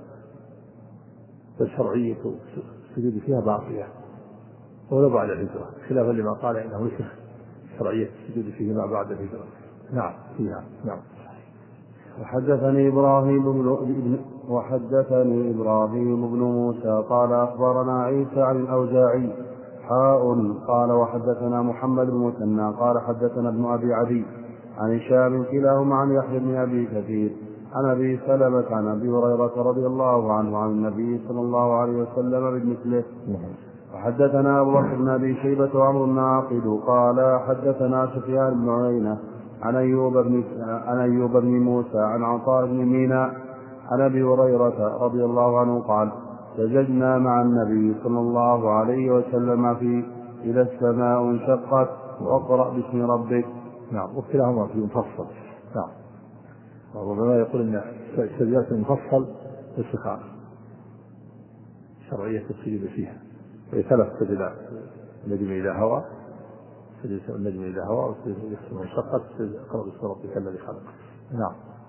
بل شرعية السجود فيها باقية ولو بعد الهجرة، خلافا لما قال إنه نسخ شرعية السجود فيهما بعد الهجرة. نعم فيها. نعم. وحدثني إبراهيم بن وحدثني إبراهيم بن موسى قال أخبرنا عيسى عن الأوزاعي حاء قال وحدثنا محمد بن مثنى قال حدثنا ابن أبي عدي عن هشام كلاهما عن يحيى بن أبي كثير عن أبي سلمة عن أبي هريرة رضي الله عنه عن النبي صلى الله عليه وسلم بمثله. وحدثنا أبو بكر بن أبي شيبة وعمرو الناقد قال حدثنا سفيان بن عيينة عن أيوب بن عن أيوب بن موسى عن عطاء بن ميناء عن أبي هريرة رضي الله عنه قال سجدنا مع النبي صلى الله عليه وسلم في إذا السماء انشقت واقرأ باسم ربك. نعم. وكلاهما في مفصل. نعم. وربما يقول أن السجدات المفصل نسخ شرعية السجود فيها، وهي ثلاث سجدات: النجم إذا هوى، سجد النجم إذا هوى، وسجد السماء انشقت، اقرأ باسم ربك الذي خلق. نعم.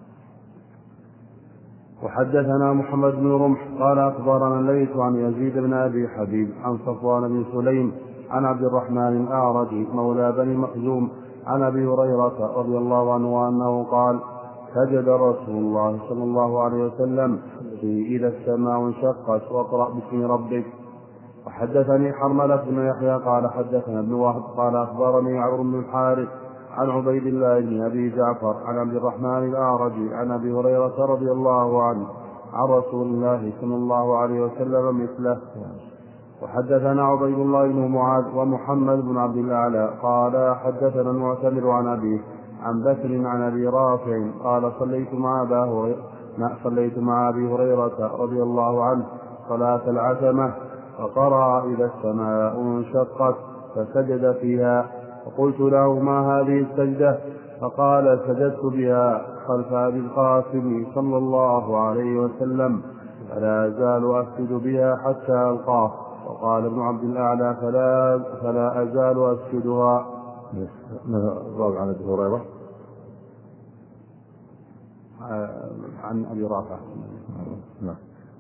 وحدثنا محمد بن رمح قال أخبرنا الليث عن يزيد بن أبي حبيب عن صفوان بن سليم عن عبد الرحمن الأعرج مولى بني مخزوم عن أبي هريرة رضي الله عنه أنه قال سجد رسول الله صلى الله عليه وسلم في إذا السماء انشقت واقرأ باسم ربك. وحدثني حرملة بن يحيى قال حدثنا ابن وهب قال أخبرني عمرو بن الحارث عن عبيد الله بن أبي جعفر عن عبد الرحمن الأعرج عن أبي هريرة رضي الله عنه عن رسول الله صلى الله عليه وسلم مثله. وحدثنا عبيد الله بن معاذ ومحمد بن عبد الأعلى قال حدثنا المعتمر عن أبيه عن بكر عن أبي رافع قال صليت مع أبي صليت مع أبي هريرة رضي الله عنه صلاة العتمة فقرأ إذا السماء انشقت فسجد فيها، فقلت له ما هذه السجدة؟ فقال سجدت بها خلف أبي القاسم صلى الله عليه وسلم فلا أزال أسجد بها حتى ألقاه. وقال ابن عبد الأعلى فلا, فلا أزال أسجدها. الرابع عن أبي هريرة عن أبي رافع. نعم.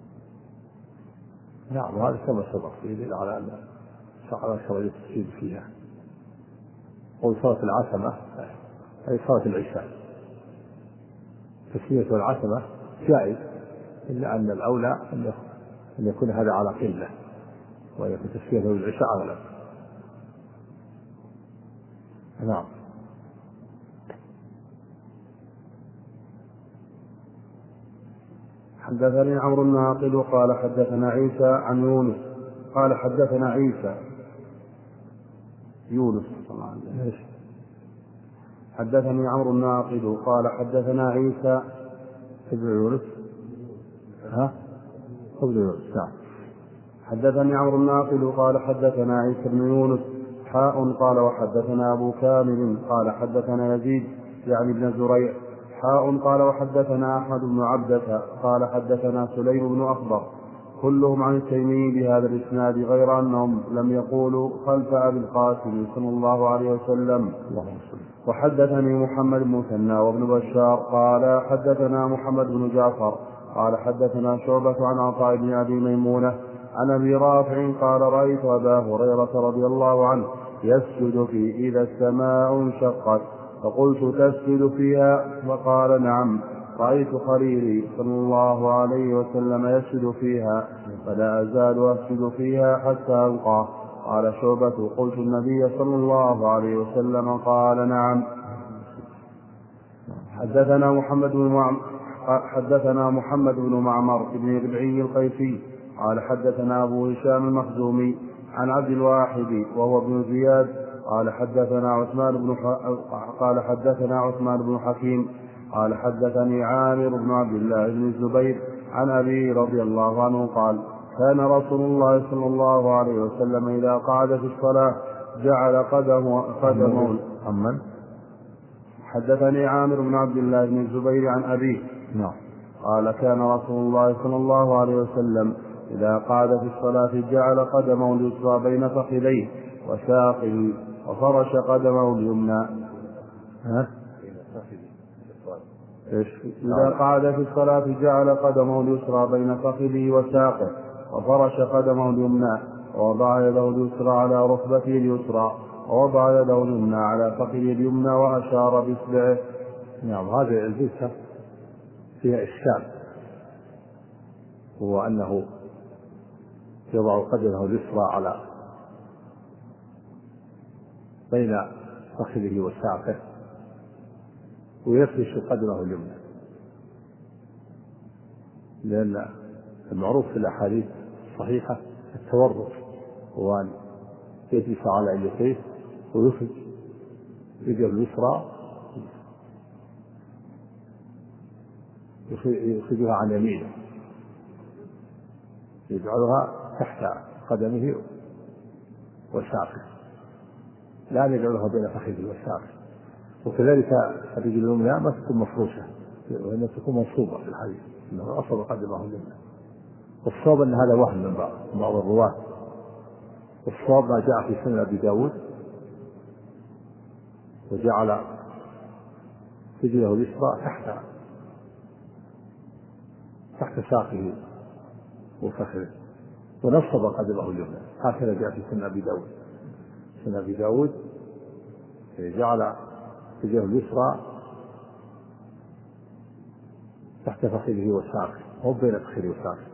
نعم. وهذا كما سبق يدل على أن على شرعية السجود فيها. وصلاة العتمة أي صلاة العشاء، تسمية العتمة جائز، إلا أن الأولى أن أن يكون هذا على قلة، وأن يكون تسويته بالعشاء أغلب. نعم. حدثني عمرو الناقد قال حدثنا عيسى عن يونس قال حدثنا عيسى يونس صلى الله عليه وسلم. حدثني عمرو الناقد قال حدثنا عيسى ابن يونس ها ابن يونس نعم. حدثني عمرو الناقد قال حدثنا عيسى بن يونس حاء قال وحدثنا أبو كامل قال حدثنا يزيد يعني بن زريع حاء قال وحدثنا أحمد بن عبدة قال حدثنا سليم بن أخضر كلهم عن التيمي بهذا الإسناد غير أنهم لم يقولوا خلف أبي القاسم صلى الله عليه وسلم. وحدثني محمد بن مثنى وابن بشار قال حدثنا محمد بن جعفر قال حدثنا شعبة عن عطاء بن أبي ميمونة عن أبي رافع قال رأيت أبا هريرة رضي الله عنه يسجد في إذا السماء انشقت فقلت تسجد فيها فقال نعم رأيت خليلي صلى الله عليه وسلم يسجد فيها فلا أزال أسجد فيها حتى ألقاه. قال شعبة قلت النبي صلى الله عليه وسلم قال نعم. حدثنا محمد بن معمر حدثنا محمد بن معمر بن ربعي القيسي قال حدثنا أبو هشام المخزومي عن عبد الواحد وهو ابن زياد قال حدثنا عثمان بن ح... قال حدثنا عثمان بن حكيم قال حدثني عامر بن عبد الله بن الزبير عن أبي رضي الله عنه قال كان رسول الله صلى الله عليه وسلم إذا قعد في الصلاة جعل قدمه قدمه أمن حدثني عامر بن عبد الله بن الزبير عن أبيه نعم قال كان رسول الله صلى الله عليه وسلم إذا قعد في الصلاة جعل قدمه اليسرى بين فخذيه وساقه وفرش قدمه اليمنى. ها؟ إذا قعد في الصلاة جعل قدمه اليسرى بين فخذه وساقه وفرش قدمه اليمنى ووضع يده اليسرى على ركبته اليسرى ووضع يده اليمنى على فخذه اليمنى وأشار بإصبعه. نعم. هذه الجلسة فيها إشكال، هو أنه يضع قدمه اليسرى على بين فخذه وساقه ويفرش قدمه اليمنى، لأن المعروف في الأحاديث الصحيحة التورط، هو أن يجلس على يديه ويخرج يده اليسرى يخرجها عن يمينه يجعلها تحت قدمه وساقه، لا يجعلها بين فخذه وساقه. وكذلك الرجل اليمنى ما تكون مفروشة وإنها تكون منصوبة في الحديث أنه أصب قدمه اليمنى. والصواب أن هذا وهم من بعض بعض الرواة، والصواب ما جاء في سنن أبي داود وجعل رجله اليسرى تحت تحت ساقه وفخذه ونصب قدمه اليمنى، هكذا جاء في سنن أبي داود. سنن أبي داود جعل رجله اليسرى تحت فخذه وساقه مو بين فخذه وساقه،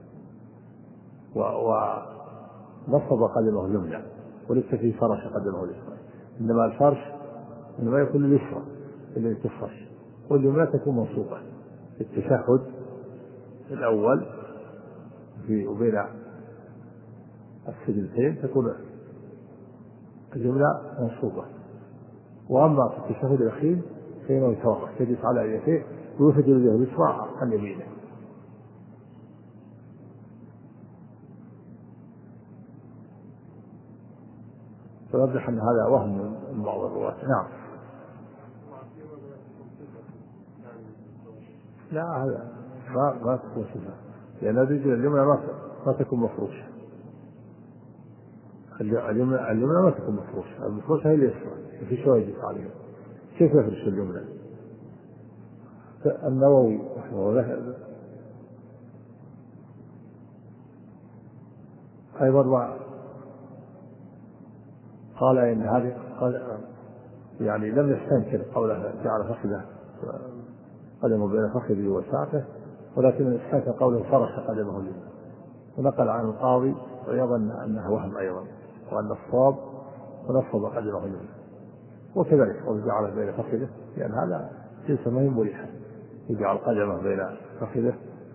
ونصب قدمه اليمنى وليس فيه فرش قدمه اليسرى، إنما الفرش إنما يكون اليسرى اللي تفرش واليمنى تكون منصوبة. التشهد الأول في وبين السجدتين تكون اليمنى منصوبة، وأما في التشهد الأخير فإنه يتوقف يجلس على يديه ويخرج يده اليسرى عن يمينه. فيوضح أن هذا وهم من بعض الرواة. نعم. لا هذا ما ما تكون صفة، لأن الرجل اليمنى ما ما تكون مفروشة، اليمنى اليمنى ما تكون مفروشة، المفروشة هي اليسرى في شوية يجلس عليها. كيف يفرش اليمنى؟ النووي رحمه الله أيضا قال إن هذه قال يعني لم يستنكر قوله جعل فخذه قدمه بين فخذه وساقه، ولكن استنكر قوله فرش قدمه اليمنى، ونقل عن القاضي عياض أنها وهم أيضا، وأن الصواب ونصب قدمه اليمنى. وكذلك وجعل بين فخذه، لأن هذا جلسة مهم مريحة، يجعل قدمه بين فخذه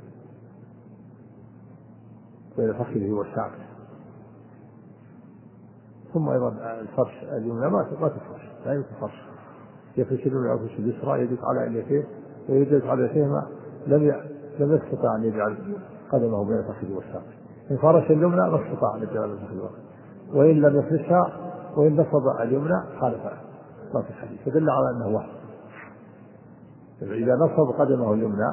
بين فخذه والساق. ثم أيضا الفرش اليمنى ما تفرش، لا يمكن فرش، يفرش اليمنى أو يفرش اليسرى، يدك على اليتين ويدك على اليتين لم لم يستطع أن يجعل قدمه بين فخذه والساق. إن فرش اليمنى ما استطاع أن يجعل بين فخذه والساق، وإن لم يفرشها وإن نصب اليمنى خالف ما في الحديث، فدل على أنه وهم. إذا نصب قدمه اليمنى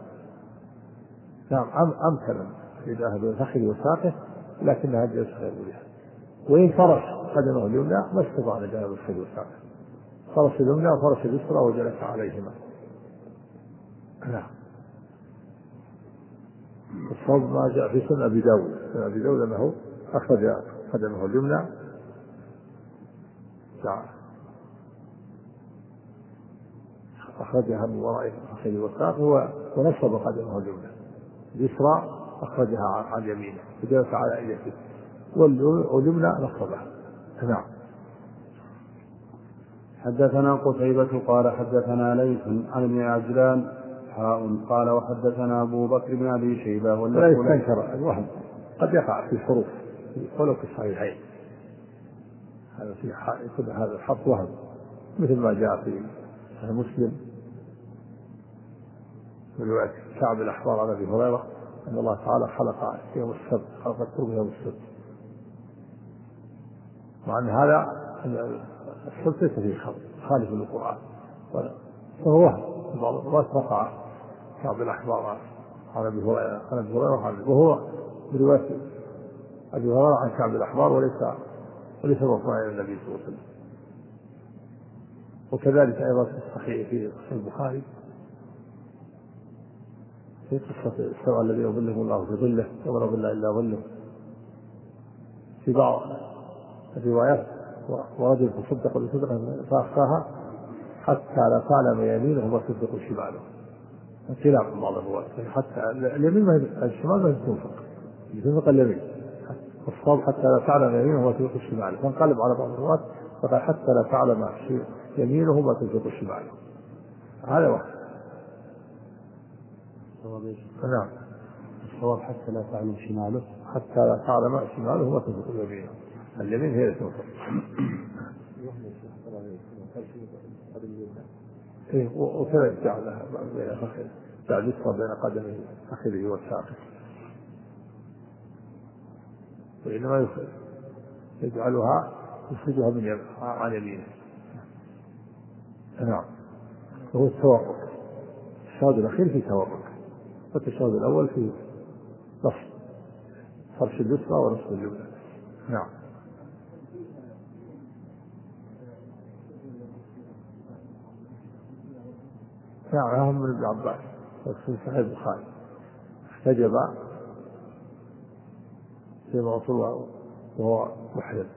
نعم أمكن إذا بين فخذه وساقه، لكنها جلسة غير مريحة. وإن فرش قدمه اليمنى ما استطاع أن يجعل بين فخذه وساقه، فرش اليمنى وفرش اليسرى وجلس عليهما. نعم. الصواب ما جاء في سنن أبي داود، سنن أبي داود أنه أخرج قدمه اليمنى أخرجها من وراء فخذه والساق ونصب قدمه اليمنى، اليسرى أخرجها عن يمينه وجلس على يده، واليمنى نصبها. نعم. حدثنا قتيبة قال حدثنا ليث عن ابن عجلان حاء قال وحدثنا أبو بكر بن أبي شيبة. ولا يستنكر الوهم، قد يقع في الحروف ولو في الصحيحين، هذا في يكون هذا الحرف وهم، مثل ما جاء في مسلم من رواية كعب الأحبار عن أبي هريرة أن الله تعالى خلق يوم السبت، خلق التربة يوم السبت، مع أن هذا السبت ليس فيه خالف للقرآن، فهو وهم. بعض الروايات وقع كعب الأحبار عن أبي هريرة عن أبي هريرة وهو برواية أبي هريرة عن كعب الأحبار وليس وليس مرفوعا إلى النبي صلى الله عليه وسلم. وكذلك أيضا في الصحيح في البخاري في قصة السبع الذين يظلهم الله في ظله يوم لا ظل إلا ظله، في بعض الروايات ورجل تصدق بصدقة فأخفاها حتى لا تعلم يمينه ما تصدق شماله، خلاف بعض الروايات، حتى اليمين ما الشمال ما تنفق، تنفق اليمين، الصواب حتى لا تعلم يمينه ما تصدق شماله، فانقلب على بعض الروايات فقال حتى لا تعلم يمينه ما تصدق شماله. هذا واحد. نعم. الصواب حتى لا تعلم شماله، حتى لا تعلم شماله ما تصدق يمينه، اليمين هي اللي تنفق. وكذلك جعلها بين فخذه، جعل يسرى بين قدمه فخذه والساقه، وإنما يجعلها يخرجها من عن يمينه. نعم. وهو التورك، الشهادة الأخير في تورك، والتشهد الأول في نصب فرش اليسرى ونصب اليمنى. نعم. نعم. هم من ابن عباس في صحيح البخاري احتجب في موصول وهو محرم،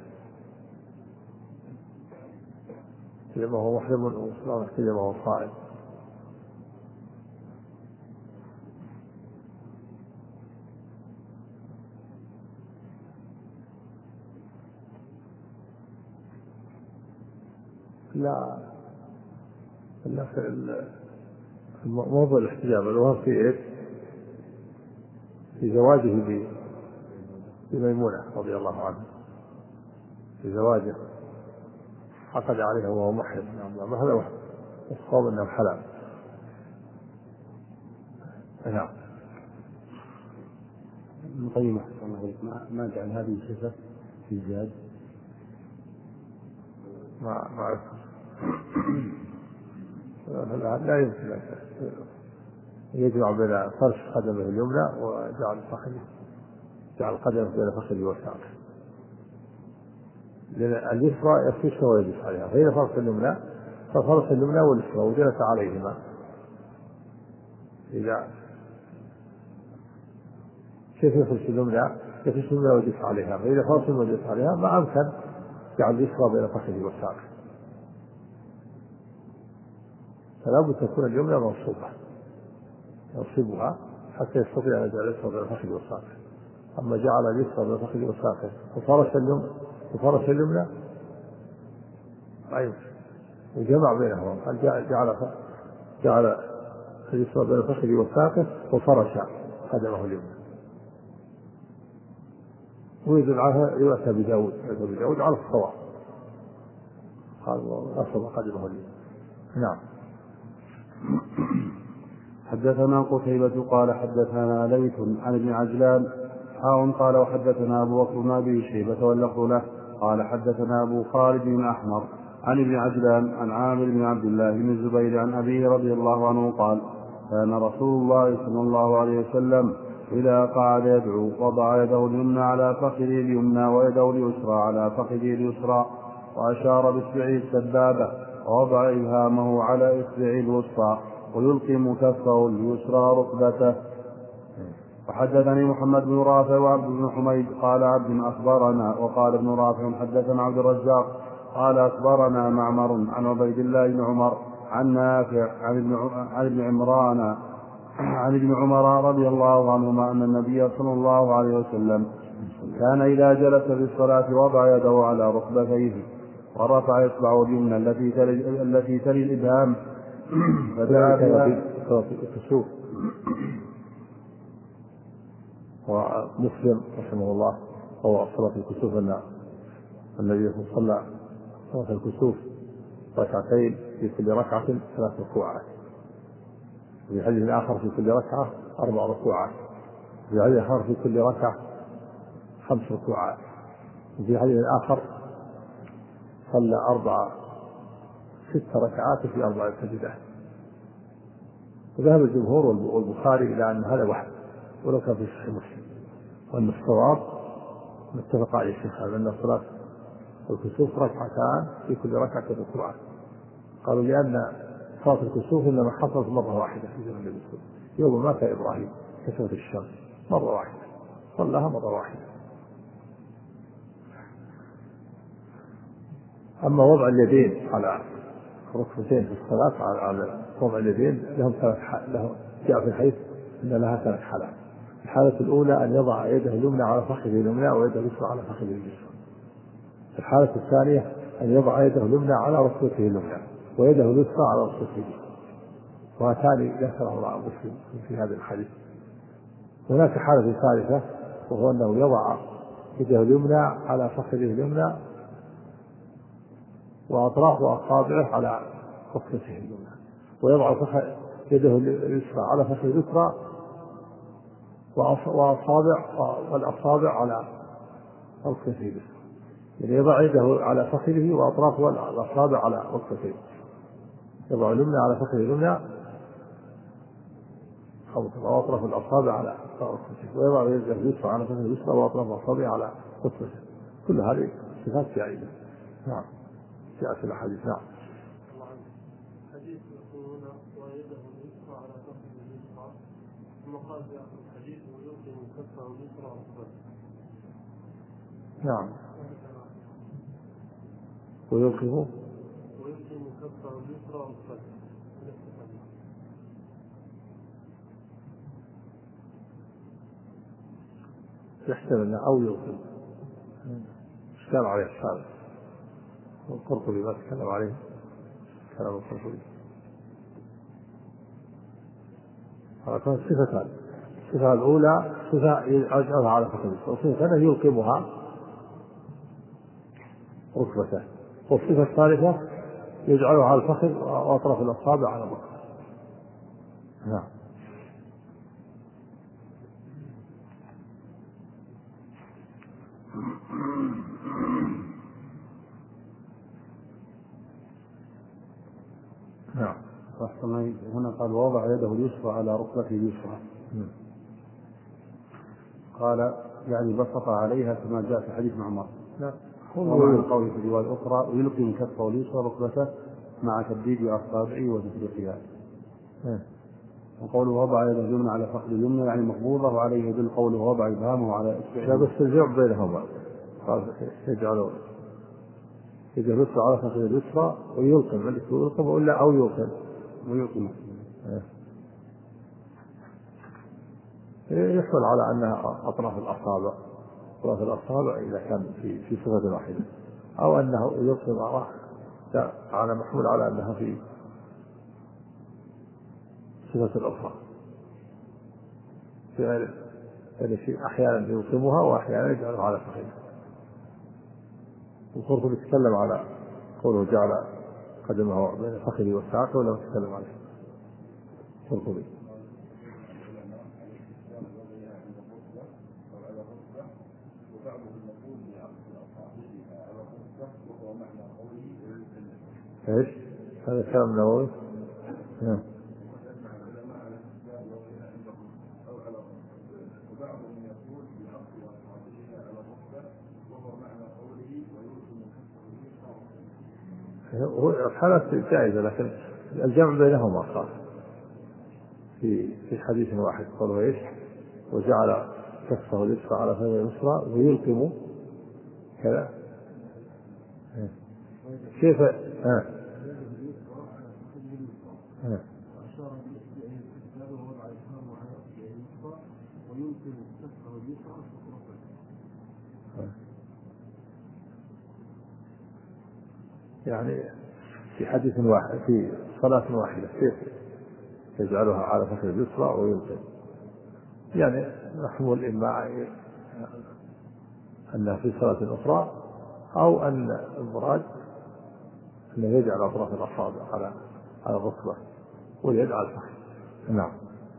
احتجب وهو محرم وصلاه احتجب وهو صائم. لا لا في موضوع الاحتجاب الوهم في ايش؟ في زواجه بميمونة رضي الله عنها، في زواجه عقد عليها وهو محرم. نعم. هذا وهم، الصواب انه حلال. نعم. مقيمة ما جعل هذه الصفة في زاد ما ما أعرف. لا يمكن يجمع بين فرش قدمه اليمنى وجعل فخذه، جعل قدمه بين فخذه وساقه، لأن اليسرى يفرشها ويجلس عليها، فإذا فرش اليمنى ففرش اليمنى واليسرى وجلس عليهما. إذا كيف يفرش اليمنى؟ يفرش اليمنى ويجلس عليها، فإذا فرش اليمنى ويجلس عليها ما أمكن جعل اليسرى بين فخذه وساقه، فلا بد تكون اليمنى منصوبة، ينصبها حتى يستطيع أن يجعل اليسرى بين فخذه وساقه. أما جعل اليسرى بين فخذه وساقه وفرش اليمنى وفرش اليمنى أيوة وجمع بينهما قال جعل جعل اليسرى بين فخذه وساقه وفرش قدمه اليمنى. ويدل على يؤتى بداود يؤتى بداود على الصواب قال نصب قدمه اليمنى. نعم. حدثنا قتيبة قال حدثنا ليث عن ابن عجلان حاء قال وحدثنا أبو بكر بن أبي شيبة واللفظ له قال حدثنا أبو خالد بن أحمر عن ابن عجلان عن عامر بن عبد الله بن الزبير عن أبيه رضي الله عنه قال كان رسول الله صلى الله عليه وسلم إذا قعد يدعو وضع يده اليمنى على فخذه اليمنى ويده اليسرى على فخذه اليسرى وأشار بإصبعه السبابة ووضع إبهامه على إصبعه الوسطى ويلقم كفه اليسرى ركبته. وحدثني محمد بن رافع وعبد بن حميد قال عبد أخبرنا وقال ابن رافع حدثنا عبد الرزاق قال أخبرنا معمر عن عبيد الله بن عمر عن نافع عن ابن عن ابن عمران عن ابن عمر رضي الله عنهما أن النبي صلى الله عليه وسلم كان إذا جلس في الصلاة وضع يده على ركبتيه ورفع إصبعه اليمنى التي تلي التي تلي الإبهام فدعا بها الكسوف. ومسلم رحمه الله هو صلاة الكسوف أن النبي صلى صلاة الكسوف ركعتين في كل ركعة ثلاث ركوعات، وفي حديث آخر في كل ركعة أربع ركوعات، وفي حديث آخر في كل ركعة خمس ركوعات، وفي حديث آخر صلى أربع ست ركعات في أربع سجدات. وذهب الجمهور والبخاري إلى أن هذا واحد ولو كان في صحيح مسلم، وأن الصواب متفق عليه الشيخ أن صلاة الكسوف ركعتان في كل ركعة ركوعات. قالوا لأن صلاة الكسوف إنما حصلت مرة واحدة في زمن النبي صلى الله عليه وسلم يوم مات إبراهيم كسوف الشمس مرة واحدة صلاها مرة واحدة. أما وضع اليدين على ركبتين في الصلاة على وضع اليدين لهم ثلاث لهم جاء في الحديث أن لها ثلاث حالات. الحالة الأولى أن يضع يده اليمنى على فخذه اليمنى ويده اليسرى على فخذه اليسرى. الحالة الثانية أن يضع يده اليمنى على ركبته اليمنى ويده اليسرى على ركبته اليسرى، وهاتان ذكرهما مسلم في هذا الحديث. هناك حالة ثالثة وهو أنه يضع يده اليمنى على فخذه اليمنى وأطراف أصابعه على ركبته اليمنى، ويضع يده اليسرى على فخذه اليسرى وأصابع والأصابع على ركبته اليسرى، يعني يضع يده على فخذه وأطراف الأصابع على ركبته، يضع اليمنى على فخذه اليمنى وأطراف الأصابع على ركبته، ويضع يده اليسرى على فخذه اليسرى وأطراف الأصابع على ركبته. كل هذه صفات جائزة. نعم جاءت في الحديث. نعم. حديث يقولون ويده اليسرى على فخذه اليسرى ثم قال في آخر الحديث ويلقم كفه اليسرى ركبته. نعم. ويلقم ويلقم كفه اليسرى ركبته. يحتمل أو يلقم اشكال عليه السابق والقرطبي ما تكلم عليه كلام القرطبي. فكانت صفتان، الصفة الأولى صفة يجعلها على فخذه، والصفة الثانية يلقمها ركبته، والصفة الثالثة يجعلها على الفخذ وأطراف الأصابع على الركبة. نعم. نعم. هنا قال وضع يده اليسرى على ركبته اليسرى، قال يعني بسط عليها كما جاء في حديث معمر. نعم. ومع القول في الرواية الأخرى ويلقم كفه اليسرى ركبته مع تبديد أصابعه وتفريقها. وقوله وضع يده اليمنى على فخذ اليمنى يعني مقبوضة، وعليه يدل قوله وضع إبهامه على إصبعه. لا بس الجمع بينهما، قال يجعله يده اليسرى على فخذ اليسرى ويلقم، عندك يلقم ولا أو يلقم؟ ويلقم. يحمل على أنها أطراف الأصابع، أطراف الأصابع إذا كان في في صفة واحدة، أو أنه يلقم على محمول على أنها في صفة أخرى، يعني في أحيانا يلقمها وأحيانا يجعلها على فخذه. القرطبي يتكلم على قوله جعل قدمه بين فخذه والساق ولا يتكلم عليه القرطبي. ايش هذا كلام النووي؟ نعم. الحالات جائزة، لكن الجمع بينهما خاص في في حديث واحد. قالوا ايش؟ وجعل كفه اليسرى على فمه اليسرى ويلقم كذا. كيف؟ ها ها يعني في حديث واحد في صلاة واحدة كيف يجعلها على فخذ اليسرى ويلقم؟ يعني محمول إما أنها في صلاة أخرى، أو أن المراد أنه يجعل أطراف الأصابع على على الركبة واليد على الفخذ. نعم.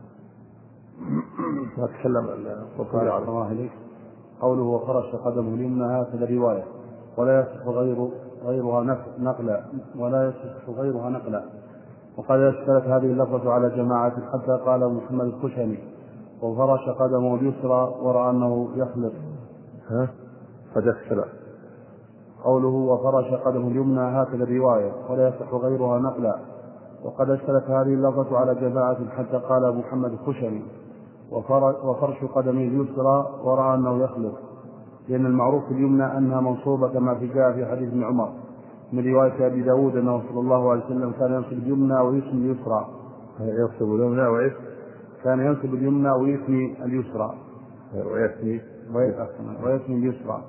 ما تكلم القرطبي على الله عليك. قوله وفرش قدمه اليمنى هكذا رواية ولا يصح غير غيرها نقلا ولا يصح غيرها نقلا وقد اشكلت هذه اللفظة على جماعة حتى قال محمد الخشني وفرش قدمه اليسرى ورأى أنه يخلط. ها قد اشكل قوله وفرش قدمه اليمنى هكذا رواية ولا يصح غيرها نقلا وقد اشكلت هذه اللفظة على جماعة حتى قال محمد الخشني وفرش قدمه اليسرى ورأى أنه يخلط، لأن المعروف في اليمنى أنها منصوبة كما في جاء في حديث ابن عمر من رواية أبي داود أنه صلى الله عليه وسلم كان ينصب اليمنى ويثني اليسرى. ينصب اليمنى وإيش؟ كان ينصب اليمنى ويثني اليسرى ويثني ويثني اليسرى.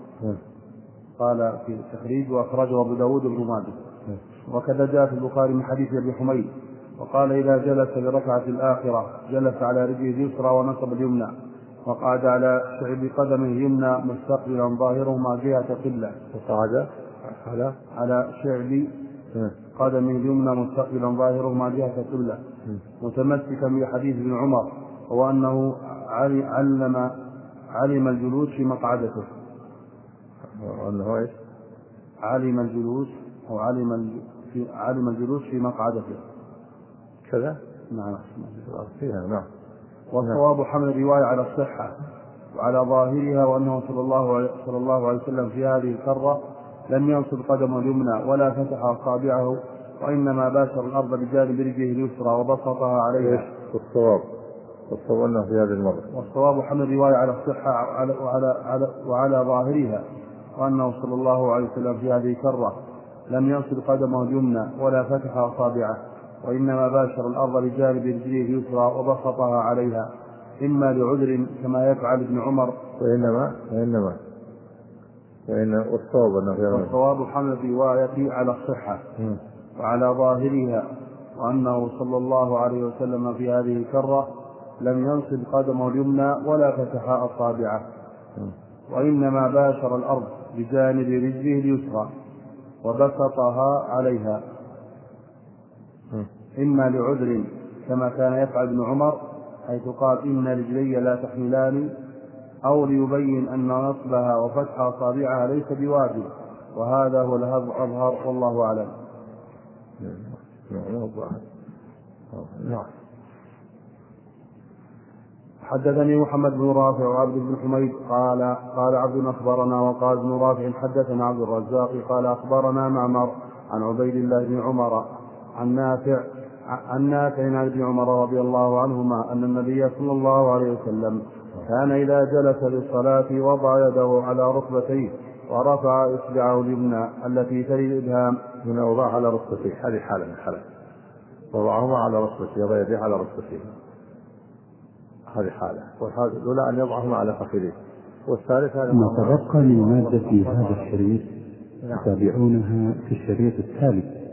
قال في التخريج وأخرجه أبو داود بن ماجه. وكذا جاء في البخاري من حديث أبي حميد وقال إذا جلس لركعة الآخرة جلس على رجله اليسرى ونصب اليمنى وقعد على شعب قدمه اليمنى مستقبلا ظاهره مع جهة قبلة. وقعد على على شعب قدمه اليمنى مستقبلا ظاهره مع جهة قبلة متمسكا بحديث ابن عمر وهو أنه علم علم الجلوس في مقعدته. وأنه إيش؟ علم الجلوس أو علم في علم الجلوس في مقعدته كذا. نعم. فيها نعم. والصواب حمل الرواية على الصحة وعلى ظاهرها وأنه صلى الله عليه صلى الله عليه وسلم في هذه الكرة لم ينصب قدمه اليمنى ولا فتح أصابعه وإنما باشر الأرض بجانب رجله اليسرى وبسطها عليها. والصواب والصواب أنه في هذه المرة. والصواب حمل الرواية على الصحة وعلى, وعلى, وعلى ظاهرها وأنه صلى الله عليه وسلم في هذه الكرة لم ينصب قدمه اليمنى ولا فتح أصابعه وإنما باشر الأرض بجانب رجله اليسرى وبسطها عليها إما لعذر كما يفعل ابن عمر وإنما وإنما وإن والصواب أنه في والصواب حمل الرواية على الصحة م. وعلى ظاهرها وأنه صلى الله عليه وسلم في هذه الكرة لم ينصب قدمه اليمنى ولا فتح أصابعه وإنما باشر الأرض بجانب رجله اليسرى وبسطها عليها إما لعذر كما كان يفعل ابن عمر حيث قال إن رجلي لا تحملان أو ليبين أن نصبها وفتح أصابعها ليس بواجب وهذا هو الأظهر والله أعلم. نعم. حدثني محمد بن رافع وعبد بن حميد قال قال عبد أخبرنا وقال ابن رافع حدثنا عبد الرزاق قال أخبرنا معمر عن عبيد الله بن عمر عن نافع عن نافع عن ابن عمر رضي الله عنهما أن النبي صلى الله عليه وسلم كان إذا جلس للصلاة وضع يده على ركبتيه ورفع إصبعه اليمنى التي تلي الإبهام من وضعها على ركبتيه. هذه حالة من حالات وضعهما على ركبتيه وضع يده على ركبتيه هذه حالة، والحالة الأولى أن يضعهما على فخذيه، والثالثة ما تبقى من مادة في هذا الشريط تتابعونها في الشريط التالي.